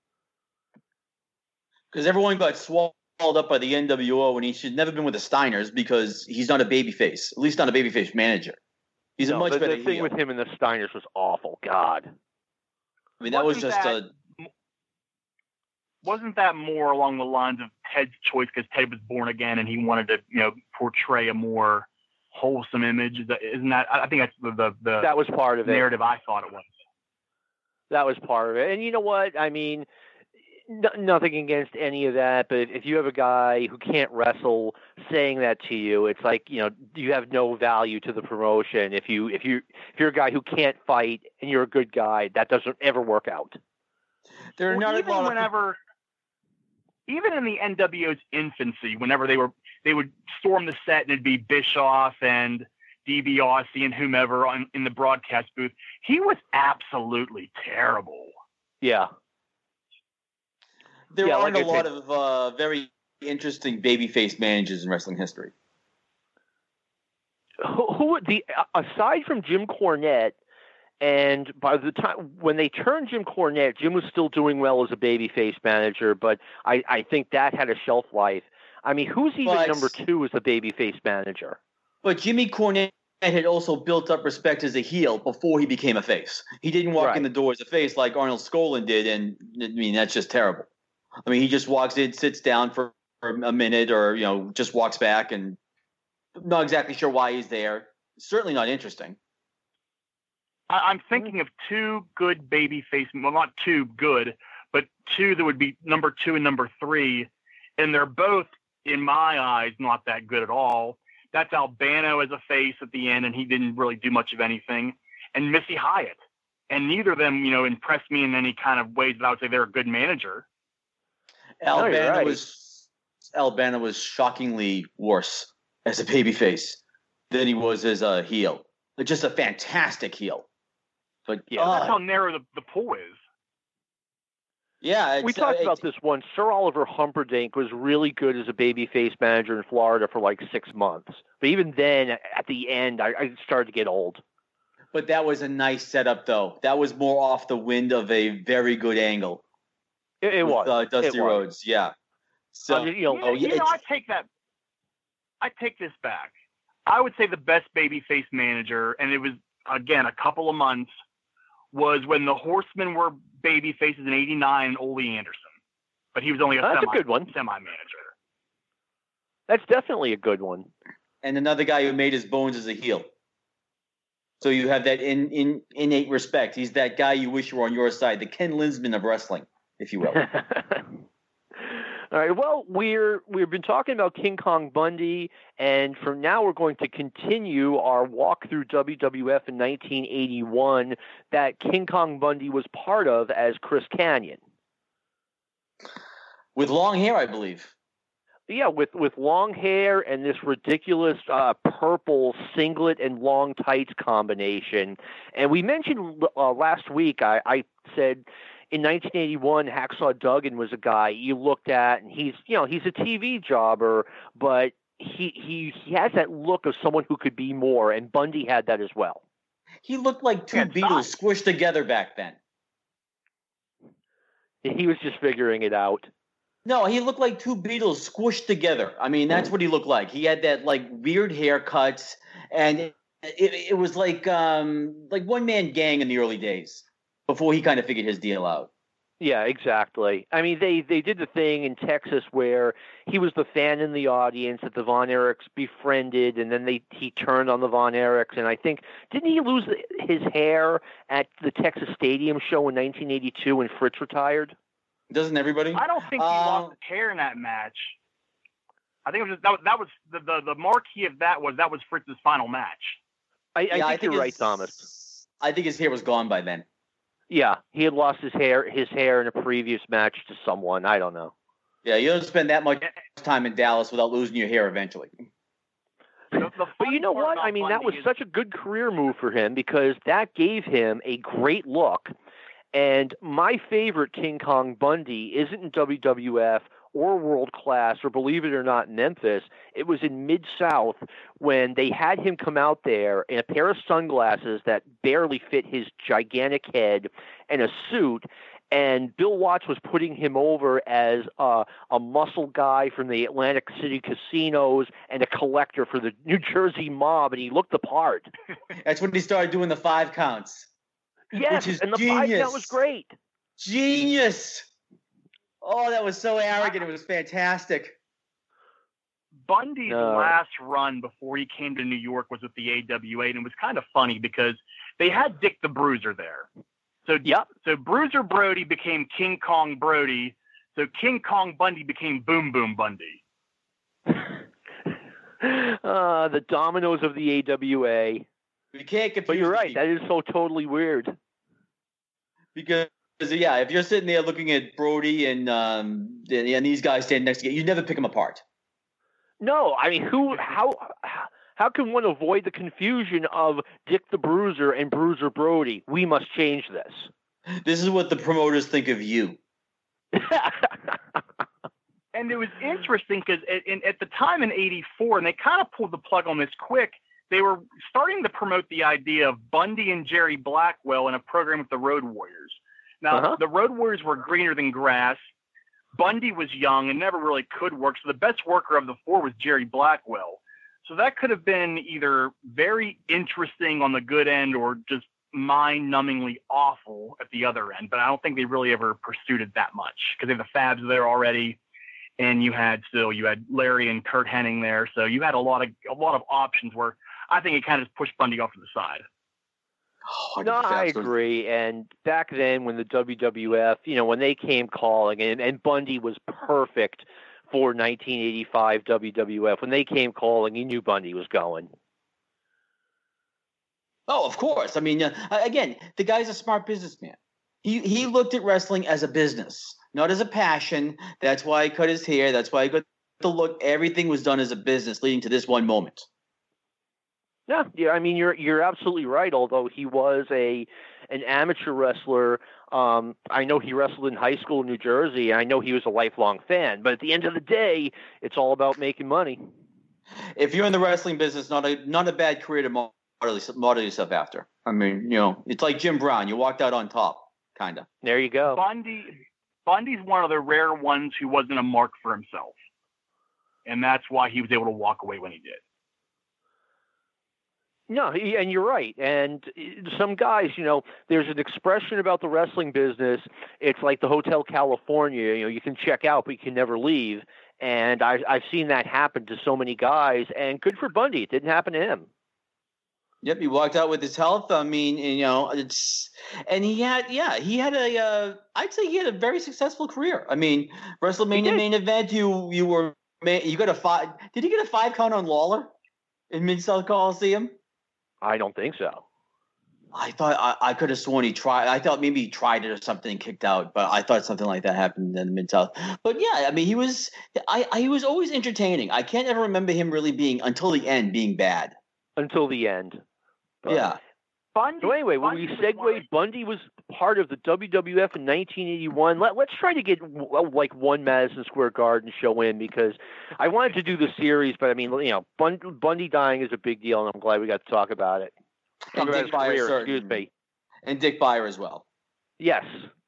Because everyone got swallowed up by the N W O, and he should never been with the Steiners because he's not a babyface, at least not a babyface manager. He's no, a much the, better The thing heel. with him and the Steiners was awful. God. I mean, that wasn't was just that, a... Wasn't that more along the lines of Ted's choice because Ted was born again and he wanted to, you know, portray a more wholesome image? Isn't that, I think that's the, the, the that was part of narrative it. I thought it was. That was part of it. And you know what? I mean, n- nothing against any of that, but if you have a guy who can't wrestle saying that to you, it's like, you know, you have no value to the promotion. If you if you if you're a guy who can't fight and you're a good guy, that doesn't ever work out. There are well, not even a lot whenever, of... even in the N W O's infancy, whenever they were they would storm the set and it'd be Bischoff and DiBiase and whomever on, in the broadcast booth, he was absolutely terrible. Yeah. There yeah, aren't like a lot of uh, very interesting babyface managers in wrestling history. Who, who the aside from Jim Cornette, and by the time when they turned Jim Cornette, Jim was still doing well as a babyface manager, but I, I think that had a shelf life. I mean, who's even but, number two as a babyface manager? But Jimmy Cornette had also built up respect as a heel before he became a face. He didn't walk right. in the door as a face like Arnold Skolin did, and I mean that's just terrible. I mean, he just walks in, sits down for, for a minute, or you know, just walks back, and not exactly sure why he's there. Certainly not interesting. I, I'm thinking of two good babyface, well, not two good, but two that would be number two and number three, and they're both, in my eyes, not that good at all. That's Albano as a face at the end, and he didn't really do much of anything, and Missy Hyatt. And neither of them, you know, impressed me in any kind of ways that I would say they're a good manager. Albano no, right. was Albano was shockingly worse as a babyface than he was as a heel. Just a fantastic heel. But Yeah, uh, that's how narrow the, the pool is. yeah, it's, We talked uh, about it- this once. Sir Oliver Humperdinck was really good as a babyface manager in Florida for like six months. But even then, at the end, I, I started to get old. But that was a nice setup, though. That was more off the wind of a very good angle. It, it with, was. uh, Dusty it was. Rhodes. Yeah. So I mean, you know, You know, oh, yeah, you know it's- I take that. I take this back. I would say the best babyface manager, and it was again a couple of months, was when the Horsemen were baby faces in eighty-nine and Ole Anderson. But he was only a That's a semi, good one. semi-manager. That's definitely a good one. and another guy who made his bones as a heel. So you have that in, in innate respect. He's that guy you wish were on your side, the Ken Linsman of wrestling, if you will. All right. Well, we're we've been talking about King Kong Bundy, and from now we're going to continue our walk through W W F in nineteen eighty-one that King Kong Bundy was part of as Chris Kanyon. With long hair, I believe. Yeah, with with long hair and this ridiculous uh, purple singlet and long tights combination. And we mentioned uh, last week, I, I said in nineteen eighty-one, Hacksaw Duggan was a guy you looked at, and he's you know he's a T V jobber, but he he he has that look of someone who could be more, and Bundy had that as well. He looked like two Yeah, Beatles size. squished together back then. He was just figuring it out. No, he looked like two Beatles squished together. I mean, that's what he looked like. He had that like weird haircuts, and it, it, it was like um, like one man gang in the early days before he kind of figured his deal out. Yeah, exactly. I mean, they, they did the thing in Texas where he was the fan in the audience that the Von Erichs befriended, and then they he turned on the Von Erichs. And I think, didn't he lose his hair at the Texas Stadium show in nineteen eighty-two when Fritz retired? Doesn't everybody? I don't think he Uh, lost his hair in that match. I think it was just, that, was- that was the, the the marquee of that was that was Fritz's final match. I, I, Yeah, think you're right, his- Thomas. I think his hair was gone by then. Yeah, he had lost his hair his hair in a previous match to someone. I don't know. Yeah, you don't spend that much time in Dallas without losing your hair eventually. The, the But funny you know part what? about I mean, that Bundy was is- such a good career move for him because that gave him a great look. And my favorite King Kong Bundy isn't in W W F or World Class or, believe it or not, Memphis. It was in Mid-South when they had him come out there in a pair of sunglasses that barely fit his gigantic head and a suit. And Bill Watts was putting him over as uh, a muscle guy from the Atlantic City casinos and a collector for the New Jersey mob, and he looked the part. That's when he started doing the five counts. Yes, is and the five genius. count was great. Genius! Oh, that was so arrogant. It was fantastic. Bundy's No. last run before he came to New York was with the A W A, and it was kind of funny because they had Dick the Bruiser there. So, Yep. so Bruiser Brody became King Kong Brody. So King Kong Bundy became Boom Boom Bundy. uh, the dominoes of the A W A. We can't confuse But you're the right. people That is so totally weird. because yeah, if you're sitting there looking at Brody and um and, and these guys standing next to you, you never pick them apart. No, I mean, who? How? How can one avoid the confusion of Dick the Bruiser and Bruiser Brody? We must change this. This is what the promoters think of you. And it was interesting because at, in- at the time in eighty-four, and they kind of pulled the plug on this quick, they were starting to promote the idea of Bundy and Jerry Blackwell in a program with the Road Warriors. Now, Uh-huh. the Road Warriors were greener than grass. Bundy was young and never really could work, so the best worker of the four was Jerry Blackwell. So that could have been either very interesting on the good end or just mind-numbingly awful at the other end, but I don't think they really ever pursued it that much because they have the Fabs there already, and you had still you had Larry and Kurt Hennig there, so you had a lot of a lot of options where I think it kind of just pushed Bundy off to the side. Oh, no, I agree. And back then, when the W W F, you know, when they came calling, and, and Bundy was perfect for nineteen eighty-five W W F, when they came calling, you knew Bundy was going. Oh, of course. I mean, uh, again, the guy's a smart businessman. He he looked at wrestling as a business, not as a passion. That's why he cut his hair. That's why he got the look. Everything was done as a business, leading to this one moment. Yeah, yeah. I mean, you're you're absolutely right. Although he was a an amateur wrestler, um, I know he wrestled in high school in New Jersey, and I know he was a lifelong fan. But at the end of the day, it's all about making money. If you're in the wrestling business, not a not a bad career to model, model yourself after. I mean, you know, it's like Jim Brown. You walked out on top, kind of. There you go. Bundy Bundy's one of the rare ones who wasn't a mark for himself, and that's why he was able to walk away when he did. No, and you're right. And some guys, you know, there's an expression about the wrestling business. It's like the Hotel California. You know, you can check out, but you can never leave. And I, I've seen that happen to so many guys. And good for Bundy. It didn't happen to him. Yep, he walked out with his health. I mean, you know, it's and he had, yeah, he had a. Uh, I'd say he had a very successful career. I mean, WrestleMania main event. You you were you got a five. Did he get a five count on Lawler in Mid-South Coliseum? I don't think so. I thought I, I could have sworn he tried. I thought maybe he tried it or something and kicked out, but I thought something like that happened in the Mid-South. But yeah, I mean, he was I, I he was always entertaining. I can't ever remember him really being until the end being bad. Until the end. But, yeah. Bundy, so anyway, when Bundy we segued, Bundy was part of the W W F in nineteen eighty-one. Let, let's try to get like one Madison Square Garden show in because I wanted to do the series, but I mean, you know, Bundy, Bundy dying is a big deal, and I'm glad we got to talk about it. And Dick Beyer, career, certain. excuse me. And Dick Beyer as well. Yes.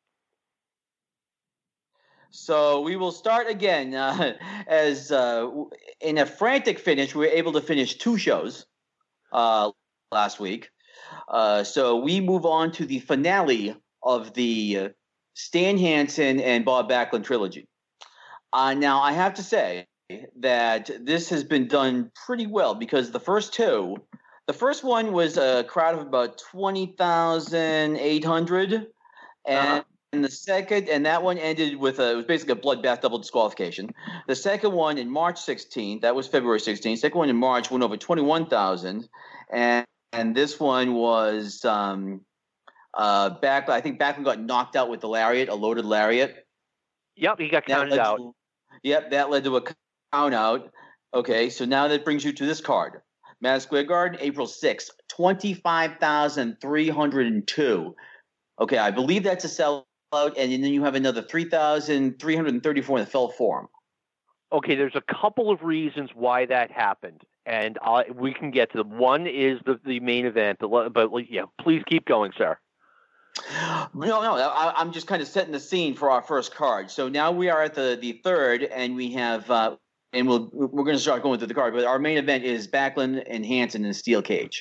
So we will start again uh, as uh, in a frantic finish. We were able to finish two shows uh, last week. Uh, so we move on to the finale of the uh, Stan Hansen and Bob Backlund trilogy. Uh, now, I have to say that this has been done pretty well because the first two, the first one was a crowd of about twenty thousand eight hundred, and, uh-huh. and the second, and that one ended with a, it was basically a bloodbath double disqualification. The second one in March sixteenth, that was February sixteenth. Second one in March went over twenty-one thousand, and And this one was um, uh, back. I think Backlund got knocked out with the lariat, a loaded lariat. Yep, he got counted out. To, yep, that led to a count out. Okay, so now that brings you to this card. Madison Square Garden, April sixth, twenty-five thousand three hundred two. Okay, I believe that's a sellout, and then you have another three thousand three hundred thirty-four in the Fell Forum. Okay, there's a couple of reasons why that happened. And I'll, we can get to them. One is the, the main event, but, but yeah, please keep going, sir. No, no, I, I'm just kind of setting the scene for our first card. So now we are at the, the third, and we have, uh, and we'll we're going to start going through the card. But our main event is Backlund and Hansen in a steel cage.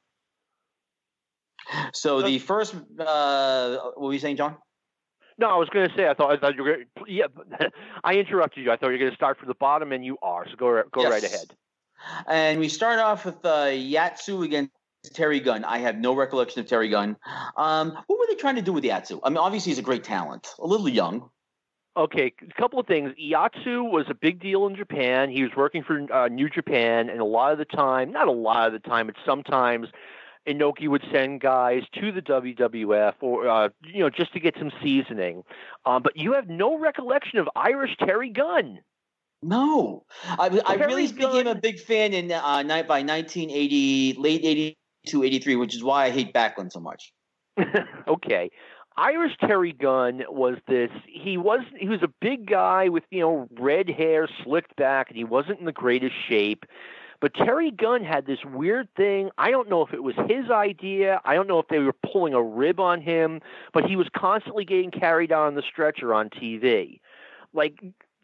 So the first, uh, what were you saying, John? No, I was going to say I thought I thought you were going to, yeah. I interrupted you. I thought you were going to start from the bottom, and you are. So go go yes. right ahead. And we start off with uh, Yatsu against Terry Gunn. I have no recollection of Terry Gunn. Um, what were they trying to do with Yatsu? I mean, obviously he's a great talent, a little young. Okay, a couple of things. Yatsu was a big deal in Japan. He was working for uh, New Japan, and a lot of the time, not a lot of the time, but sometimes Inoki would send guys to the W W F or, uh, you know, just to get some seasoning. Um, but you have no recollection of Irish Terry Gunn. No, I, I really Gunn. became a big fan in uh, night by nineteen eighty, late eighty-two, eighty-three, which is why I hate Backlund so much. Okay, Irish Terry Gunn was this. He was he was a big guy with you know red hair, slicked back, and he wasn't in the greatest shape. But Terry Gunn had this weird thing. I don't know if it was his idea. I don't know if they were pulling a rib on him, but he was constantly getting carried out on the stretcher on T V. Like.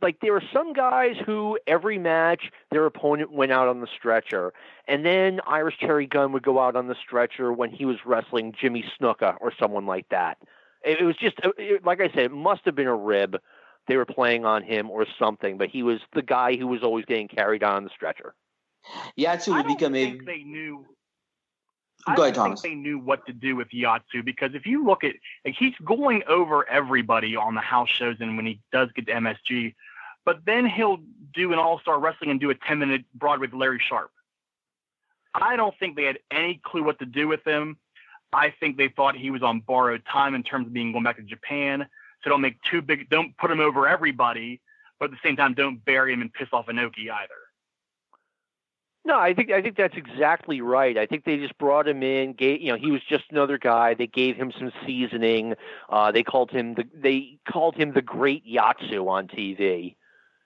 like there were some guys who every match their opponent went out on the stretcher, and then Irish Terry Gunn would go out on the stretcher when he was wrestling Jimmy Snuka or someone like that. It, it was just, it, like I said, it must have been a rib. They were playing on him or something, but he was the guy who was always getting carried on the stretcher. Yatsu would become a. They knew. Go I ahead, don't Thomas. think they knew what to do with Yatsu, because if you look at, like, he's going over everybody on the house shows and when he does get to M S G, but then he'll do an All-Star Wrestling and do a ten-minute Broadway with Larry Sharp. I don't think they had any clue what to do with him. I think they thought he was on borrowed time in terms of being going back to Japan. So don't make too big, don't put him over everybody, but at the same time, don't bury him and piss off Inoki either. No, I think I think that's exactly right. I think they just brought him in. Gave, you know, he was just another guy. They gave him some seasoning. Uh, they called him the they called him the Great Yatsu on T V.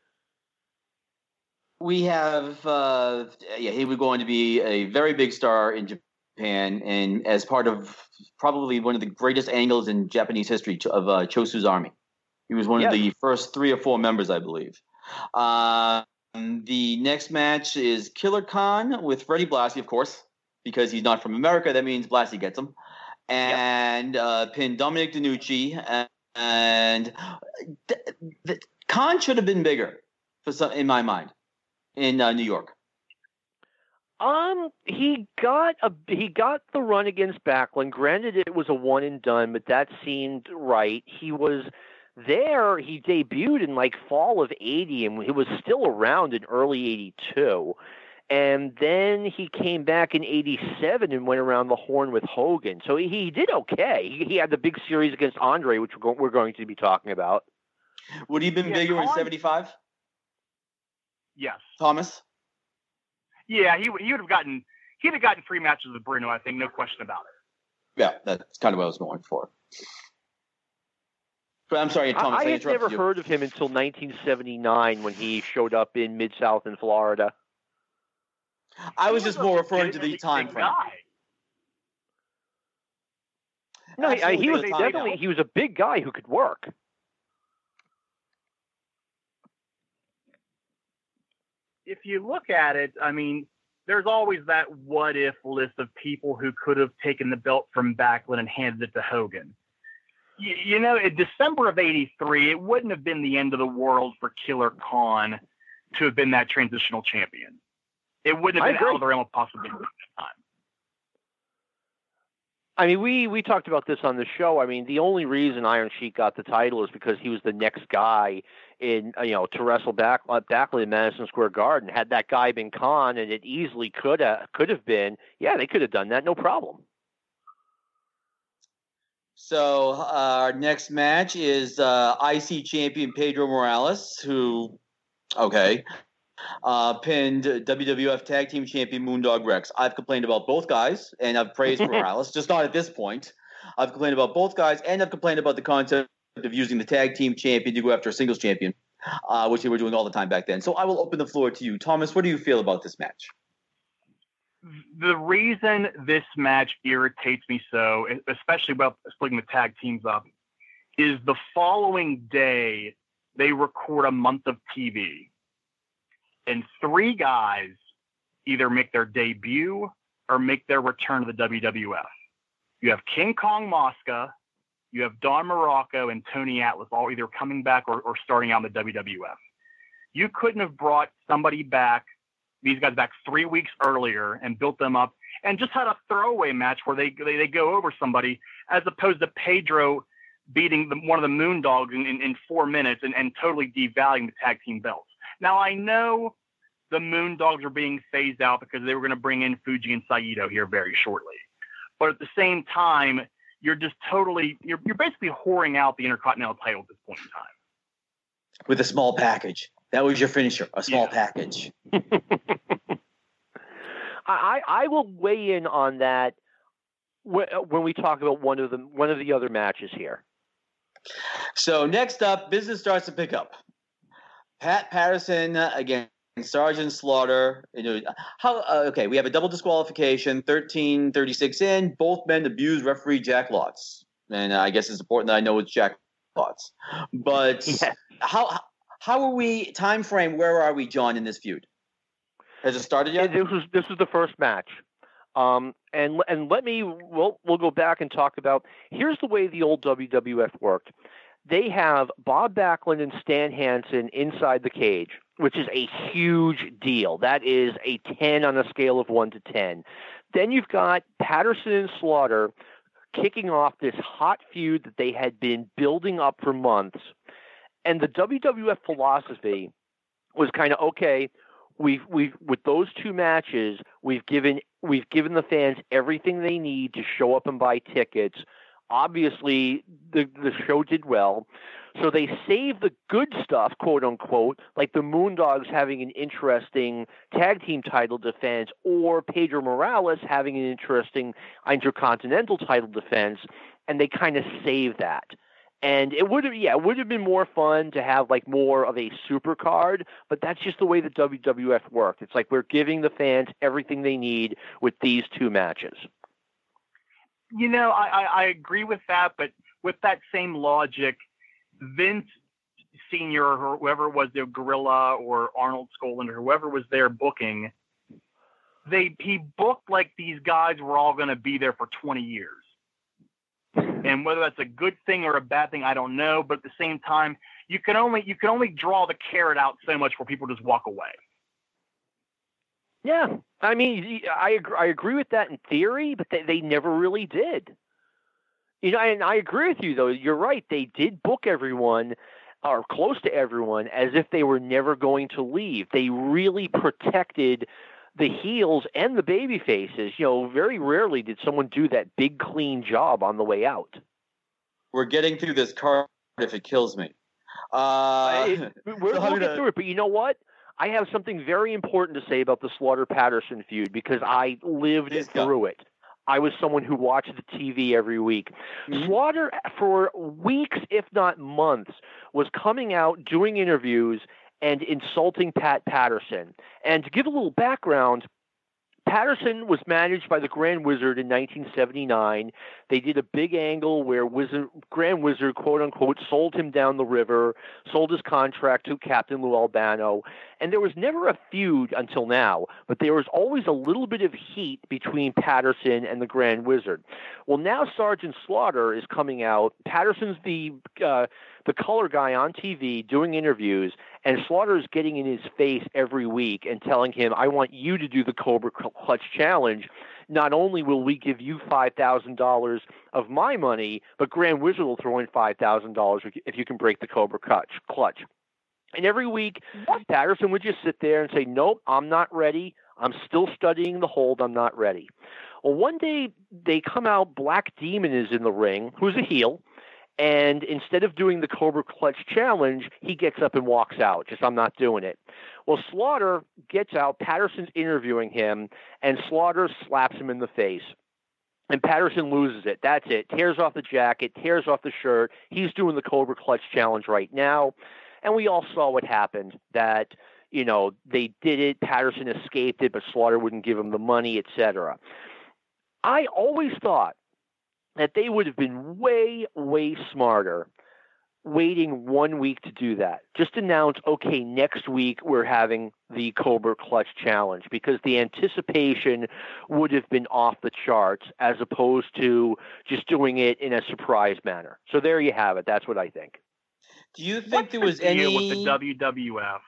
We have, uh, yeah, he was going to be a very big star in Japan, and as part of probably one of the greatest angles in Japanese history of uh, Chosu's army. He was one Yes. of the first three or four members, I believe. Uh, the next match is Killer Khan with Freddie Blassie, of course, because he's not from America. That means Blassie gets him. And yep. uh, pinned Dominic DeNucci. And, and th- th- Khan should have been bigger, for some, in my mind, in uh, New York. Um, he got a he got the run against Backlund. Granted, it was a one and done, but that seemed right. He was there. He debuted in like fall of eighty, and he was still around in early eighty-two. And then he came back in eighty-seven and went around the horn with Hogan. So he, he did okay. He, he had the big series against Andre, which we're, go, we're going to be talking about. Would he have been Yeah, bigger in Khan- seventy-five? Yes. Thomas? Yeah, he would he would have gotten he'd have gotten three matches with Bruno, I think, no question about it. Yeah, that's kind of what I was going for. But I'm sorry, Thomas. I, I I had never interrupted you. heard of him until nineteen seventy-nine when he showed up in Mid-South in Florida. I was He just a more referring to the legitimately time big frame. guy. No, he, Absolutely he was the time definitely now. he was a big guy who could work. If you look at it, I mean, there's always that what if list of people who could have taken the belt from Backlund and handed it to Hogan. You, you know, in December of eighty-three, it wouldn't have been the end of the world for Killer Khan to have been that transitional champion. It wouldn't I have been agree. out of the realm of possibility at the time. I mean, we, we talked about this on the show. I mean, the only reason Iron Sheik got the title is because he was the next guy in, you know, to wrestle back Backlund in Madison Square Garden. Had that guy been Khan, and it easily could have could have been, yeah, they could have done that, no problem. So uh, our next match is uh, I C champion Pedro Morales, who, okay, uh, pinned W W F Tag Team Champion Moondog Rex. I've complained about both guys, and I've praised Morales, just not at this point. I've complained about both guys, and I've complained about the concept of using the Tag Team Champion to go after a singles champion, uh, which they were doing all the time back then. So I will open the floor to you. Thomas, what do you feel about this match? The reason this match irritates me so, especially about splitting the tag teams up, is the following day they record a month of T V. And three guys either make their debut or make their return to the W W F. You have King Kong Mosca, you have Don Morocco, and Tony Atlas, all either coming back or, or starting out in the W W F. You couldn't have brought somebody back, these guys back three weeks earlier and built them up and just had a throwaway match where they they, they go over somebody, as opposed to Pedro beating the, one of the Moondogs in, in, in four minutes and, and totally devaluing the tag team belts. Now, I know the Moondogs are being phased out because they were going to bring in Fuji and Saito here very shortly. But at the same time, you're just totally, you're, you're basically whoring out the Intercontinental title at this point in time. With a small package. That was your finisher, a small Yeah. package. I, I will weigh in on that when we talk about one of the one of the other matches here. So next up, business starts to pick up. Pat Patterson uh, against Sergeant Slaughter. You know, how? Uh, okay, we have a double disqualification. thirteen thirty-six in. Both men abuse referee Jack Lotz, and uh, I guess it's important that I know it's Jack Lotz. But Yes. how how are we time frame? Where are we, John, in this feud? Has it started yet? This was this was the first match. Um, and and let me we'll we'll go back and talk about here's the way the old W W F worked. They have Bob Backlund and Stan Hansen inside the cage, which is a huge deal. That is a ten on a scale of one to ten. Then you've got Patterson and Slaughter kicking off this hot feud that they had been building up for months. And the W W F philosophy was kind of, okay, we've we've with those two matches, we've given we've given the fans everything they need to show up and buy tickets. Obviously, the the show did well, so they saved the good stuff, quote unquote, like the Moondogs having an interesting tag team title defense, or Pedro Morales having an interesting Intercontinental title defense, and they kind of saved that. And it would have, yeah, it would have been more fun to have like more of a super card, but that's just the way the W W F worked. It's like we're giving the fans everything they need with these two matches. You know, I, I, I agree with that, but with that same logic, Vince Senior or whoever was their Gorilla or Arnold Skaaland or whoever was there booking, they he booked like these guys were all going to be there for twenty years. And whether that's a good thing or a bad thing, I don't know. But at the same time, you can only you can only draw the carrot out so much where people just walk away. Yeah, I mean, I agree, I agree with that in theory, but they, they never really did. You know, and I agree with you, though. You're right. They did book everyone, or close to everyone, as if they were never going to leave. They really protected the heels and the baby faces. You know, very rarely did someone do that big, clean job on the way out. We're getting through this card if it kills me. Uh, it, we're so looking gonna... through it, but you know what? I have something very important to say about the Slaughter-Patterson feud because I lived Please through go. it. I was someone who watched the T V every week. Mm-hmm. Slaughter, for weeks, if not months, was coming out, doing interviews, and insulting Pat Patterson. And to give a little background, Patterson was managed by the Grand Wizard in nineteen seventy-nine. They did a big angle where Wizard, Grand Wizard, quote-unquote, sold him down the river, sold his contract to Captain Lou Albano. And there was never a feud until now, but there was always a little bit of heat between Patterson and the Grand Wizard. Well, now Sergeant Slaughter is coming out. Patterson's the uh, the color guy on T V doing interviews, and Slaughter is getting in his face every week and telling him, I want you to do the Cobra Clutch Challenge. Not only will we give you five thousand dollars of my money, but Grand Wizard will throw in five thousand dollars if you can break the Cobra Clutch. And every week, Patterson would just sit there and say, nope, I'm not ready. I'm still studying the hold. I'm not ready. Well, one day they come out, Black Demon is in the ring, who's a heel. And instead of doing the Cobra Clutch Challenge, he gets up and walks out. Just, I'm not doing it. Well, Slaughter gets out. Patterson's interviewing him, and Slaughter slaps him in the face. And Patterson loses it. That's it. Tears off the jacket, tears off the shirt. He's doing the Cobra Clutch Challenge right now. And we all saw what happened, that, you know, they did it. Patterson escaped it, but Slaughter wouldn't give him the money, et cetera. I always thought that they would have been way, way smarter waiting one week to do that. Just announce, okay, next week we're having the Cobra Clutch Challenge, because the anticipation would have been off the charts as opposed to just doing it in a surprise manner. So there you have it. That's what I think. Do you think What's there was the deal any with the W W F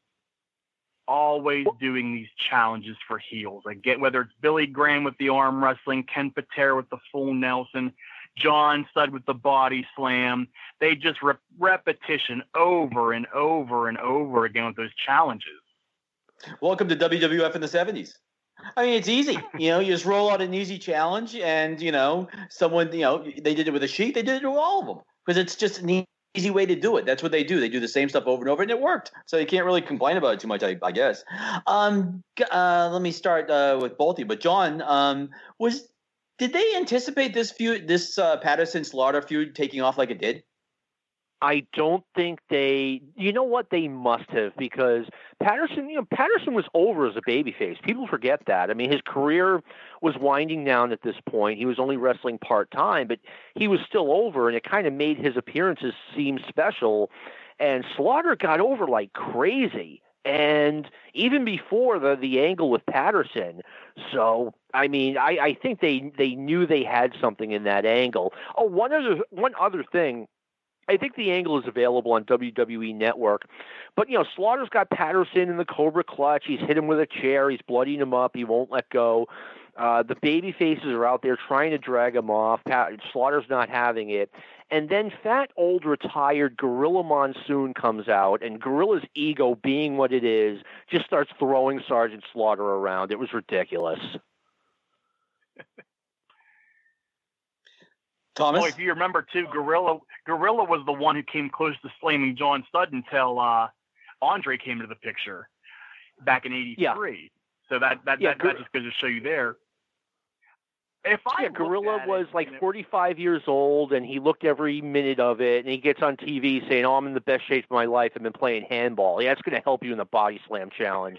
always doing these challenges for heels? I get whether it's Billy Graham with the arm wrestling, Ken Patera with the full Nelson, John Studd with the body slam. They just re- repetition over and over and over again with those challenges. Welcome to W W F in the seventies. I mean, it's easy. You know, you just roll out an easy challenge, and, you know, someone, you know, they did it with a Sheik, they did it with all of them, because it's just an easy way to do it. That's what they do. They do the same stuff over and over, and it worked. So you can't really complain about it too much, I, I guess. Um, uh, let me start uh, with both of you. But John, um, was did they anticipate this feud, this uh, Patterson Slaughter feud taking off like it did? I don't think they, you know what, they must have, because Patterson, you know, Patterson was over as a babyface. People forget that. I mean, his career was winding down at this point. He was only wrestling part-time, but he was still over, and it kind of made his appearances seem special. and Slaughter got over like crazy. And even before the, the angle with Patterson. So, I mean, I, I think they, they knew they had something in that angle. Oh, one other, one other thing. I think the angle is available on W W E Network. But, you know, Slaughter's got Patterson in the Cobra Clutch. He's hit him with a chair. He's bloodying him up. He won't let go. Uh, the baby faces are out there trying to drag him off. Pat, Slaughter's not having it. And then fat, old, retired Gorilla Monsoon comes out, and Gorilla's ego, being what it is, just starts throwing Sergeant Slaughter around. It was ridiculous. Thomas? Well, if you remember, too, Gorilla Gorilla was the one who came close to slamming John Studd until uh, Andre came into the picture back in eighty-three. Yeah. So that, that, yeah, that, Gor- that just goes to show you there. If I yeah, Gorilla was it, like you know, forty-five years old, and he looked every minute of it, and he gets on T V saying, oh, I'm in the best shape of my life. I've been playing handball. Yeah, that's going to help you in the Body Slam Challenge.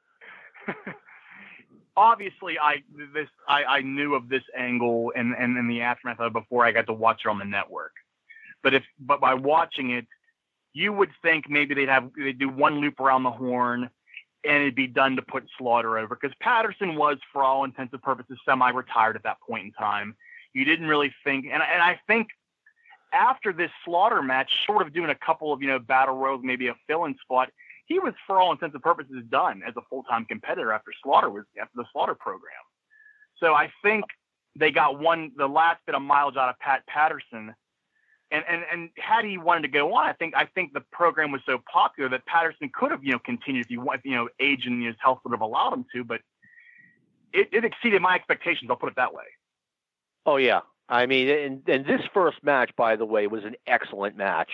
Obviously, I this I, I knew of this angle and, and, and the aftermath of it before I got to watch it on the network. But if but by watching it, you would think maybe they'd have they'd do one loop around the horn and it'd be done to put Slaughter over, because Patterson was, for all intents and purposes, semi-retired at that point in time. You didn't really think, and and I think after this Slaughter match, short of doing a couple of you know battle royals, maybe a fill-in spot, he was, for all intents and purposes, done as a full-time competitor after Slaughter was after the Slaughter program. So I think they got one, the last bit of mileage out of Pat Patterson, and and and had he wanted to go on, I think I think the program was so popular that Patterson could have you know continued if you want, you know, age and his health would have allowed him to, but it, it exceeded my expectations. I'll put it that way. Oh yeah, I mean, and and this first match, by the way, was an excellent match.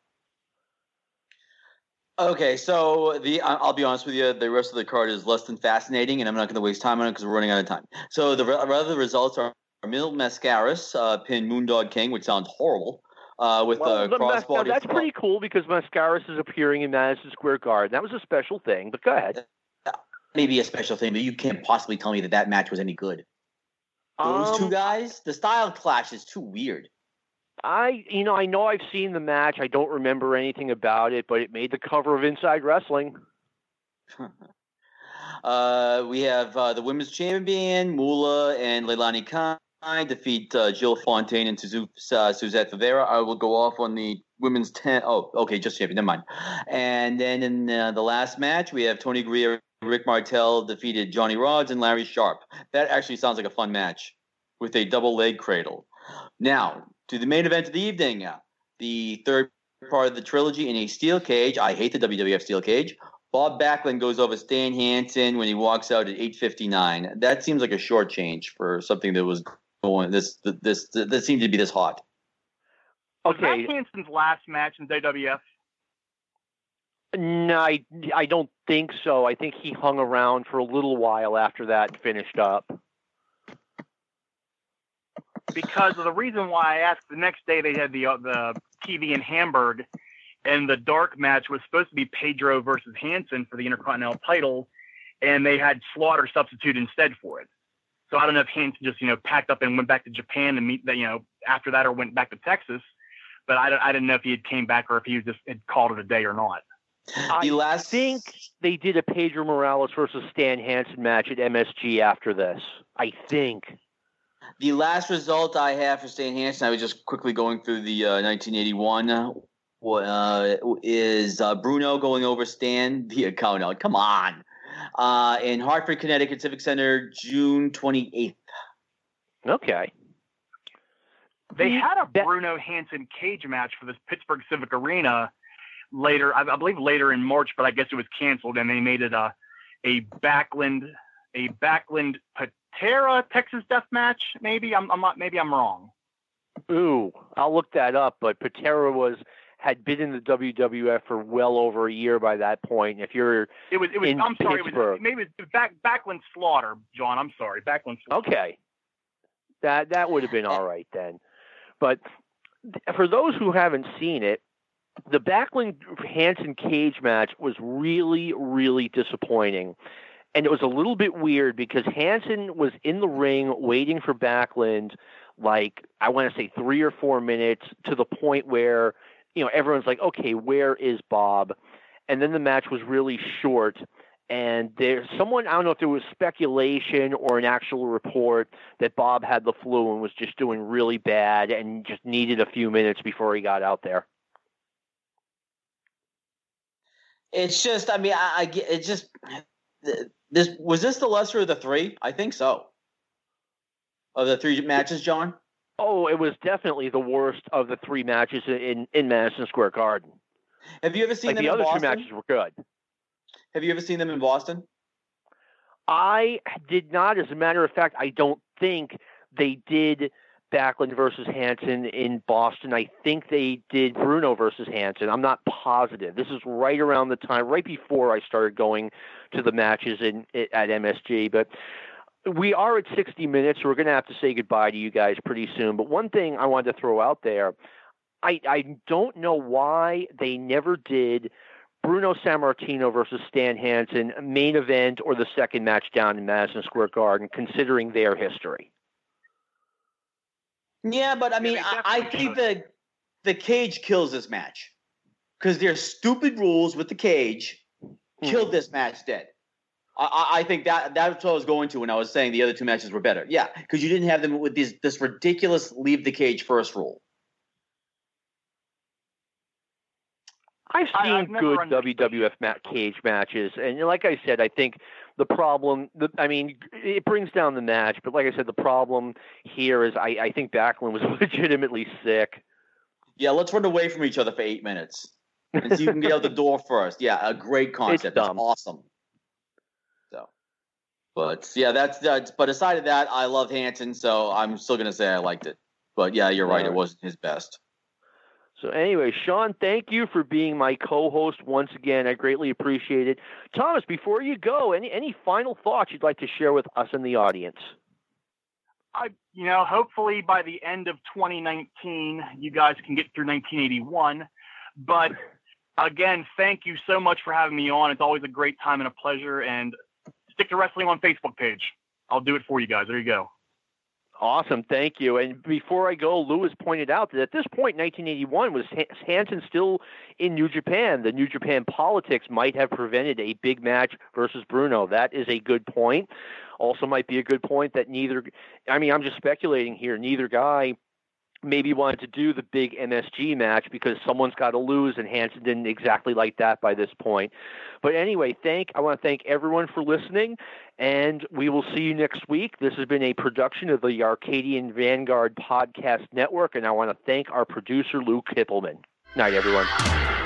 Okay, so the I'll be honest with you, the rest of the card is less than fascinating, and I'm not going to waste time on it because we're running out of time. So the rather the results are Mil Mascaras uh, pinned Moondog King, which sounds horrible, uh, with well, a the crossbody. That's pretty cool because Mascaras is appearing in Madison Square Garden. That was a special thing, but go ahead. Maybe a special thing, but you can't possibly tell me that that match was any good. Those um, two guys, the style clash is too weird. I, you know, I know I've seen the match. I don't remember anything about it, but it made the cover of Inside Wrestling. uh, we have uh, the women's champion, Moolah and Leilani Kai, defeat uh, Jill Fontaine and Suzu, uh, Suzette Rivera. I will go off on the women's ten. Oh, okay, just champion. Never mind. And then in uh, the last match, we have Tony Gurria, Rick Martel defeated Johnny Rodz and Larry Sharp. That actually sounds like a fun match with a double leg cradle. Now, to the main event of the evening, the third part of the trilogy in a steel cage. I hate the W W F steel cage. Bob Backlund goes over Stan Hansen when he walks out at eight fifty-nine. That seems like a short change for something that was going this this this, this seemed to be this hot. Okay. Was that Hansen's last match in W W F? No, I, I don't think so. I think he hung around for a little while after that and finished up. Because of the reason why I asked, the next day they had the uh, the T V in Hamburg, and the dark match was supposed to be Pedro versus Hansen for the Intercontinental title, and they had Slaughter substitute instead for it. So I don't know if Hansen just you know packed up and went back to Japan and meet that you know after that, or went back to Texas. But I, I didn't know if he had came back or if he was just had called it a day or not. I last... think they did a Pedro Morales versus Stan Hansen match at M S G after this. I think. The last result I have for Stan Hansen, I was just quickly going through the uh, nineteen eighty-one, uh, is uh, Bruno going over Stan via count out. Come on. Uh, in Hartford, Connecticut Civic Center, June twenty-eighth. Okay. They had a Bruno Hansen cage match for this Pittsburgh Civic Arena later, I, I believe later in March, but I guess it was canceled, and they made it a a Backlund a Backlund Patera Texas Death Match. Maybe I'm, I'm not. Maybe I'm wrong. Ooh, I'll look that up. But Patera was had been in the W W F for well over a year by that point. If you're it was it was in I'm sorry. Pittsburgh, it was, maybe it was back Backlund Slaughter, John. I'm sorry, Backlund Slaughter. Okay, that that would have been all right then. But for those who haven't seen it, the Backlund Hansen cage match was really, really disappointing. And it was a little bit weird because Hansen was in the ring waiting for Backlund, like, I want to say three or four minutes, to the point where you know, everyone's like, okay, where is Bob? And then the match was really short. And there's someone, I don't know if there was speculation or an actual report that Bob had the flu and was just doing really bad and just needed a few minutes before he got out there. It's just, I mean, I, I get it. Just this was this the lesser of the three? I think so. Of the three matches, John. Oh, it was definitely the worst of the three matches in in Madison Square Garden. Have you ever seen like them the in other Boston? two matches were good. Have you ever seen them in Boston? I did not. As a matter of fact, I don't think they did Backlund versus Hansen in Boston. I think they did Bruno versus Hansen. I'm not positive. This is right around the time, right before I started going to the matches in at M S G. But we are at sixty minutes, so we're going to have to say goodbye to you guys pretty soon. But one thing I wanted to throw out there, I, I don't know why they never did Bruno Sammartino versus Stan Hansen main event or the second match down in Madison Square Garden, considering their history. Yeah, but I mean, Yeah, I, I think the the cage kills this match because their stupid rules with the cage killed Hmm. this match dead. I, I I think that that's what I was going to when I was saying the other two matches were better. Yeah, because you didn't have them with these this ridiculous leave the cage first rule. I've I- seen I've never good understood. W W F mat cage matches, and like I said, I think the problem, the, I mean, it brings down the match, but like I said, the problem here is I, I think Backlund was legitimately sick. Yeah, let's run away from each other for eight minutes and see who can get out the door first. Yeah, a great concept. It's, dumb. awesome. So, but yeah, that's that's. But aside of that, I loved Hansen, so I'm still gonna say I liked it. But yeah, you're right. It Alright. wasn't his best. So anyway, Sean, thank you for being my co-host once again. I greatly appreciate it. Thomas, before you go, any any final thoughts you'd like to share with us and the audience? I, you know, hopefully by the end of twenty nineteen, you guys can get through nineteen eighty-one. But again, thank you so much for having me on. It's always a great time and a pleasure. And stick to Wrestling On Facebook page. I'll do it for you guys. There you go. Awesome, thank you. And before I go, Lewis pointed out that at this point, nineteen eighty-one, was Hansen still in New Japan. The New Japan politics might have prevented a big match versus Bruno. That is a good point. Also might be a good point that neither, I mean, I'm just speculating here, neither guy maybe wanted to do the big M S G match because someone's got to lose, and Hansen didn't exactly like that by this point. But anyway, thank I want to thank everyone for listening, and we will see you next week. This has been a production of the Arcadian Vanguard Podcast Network, and I want to thank our producer, Luke Hippelman. Night, everyone.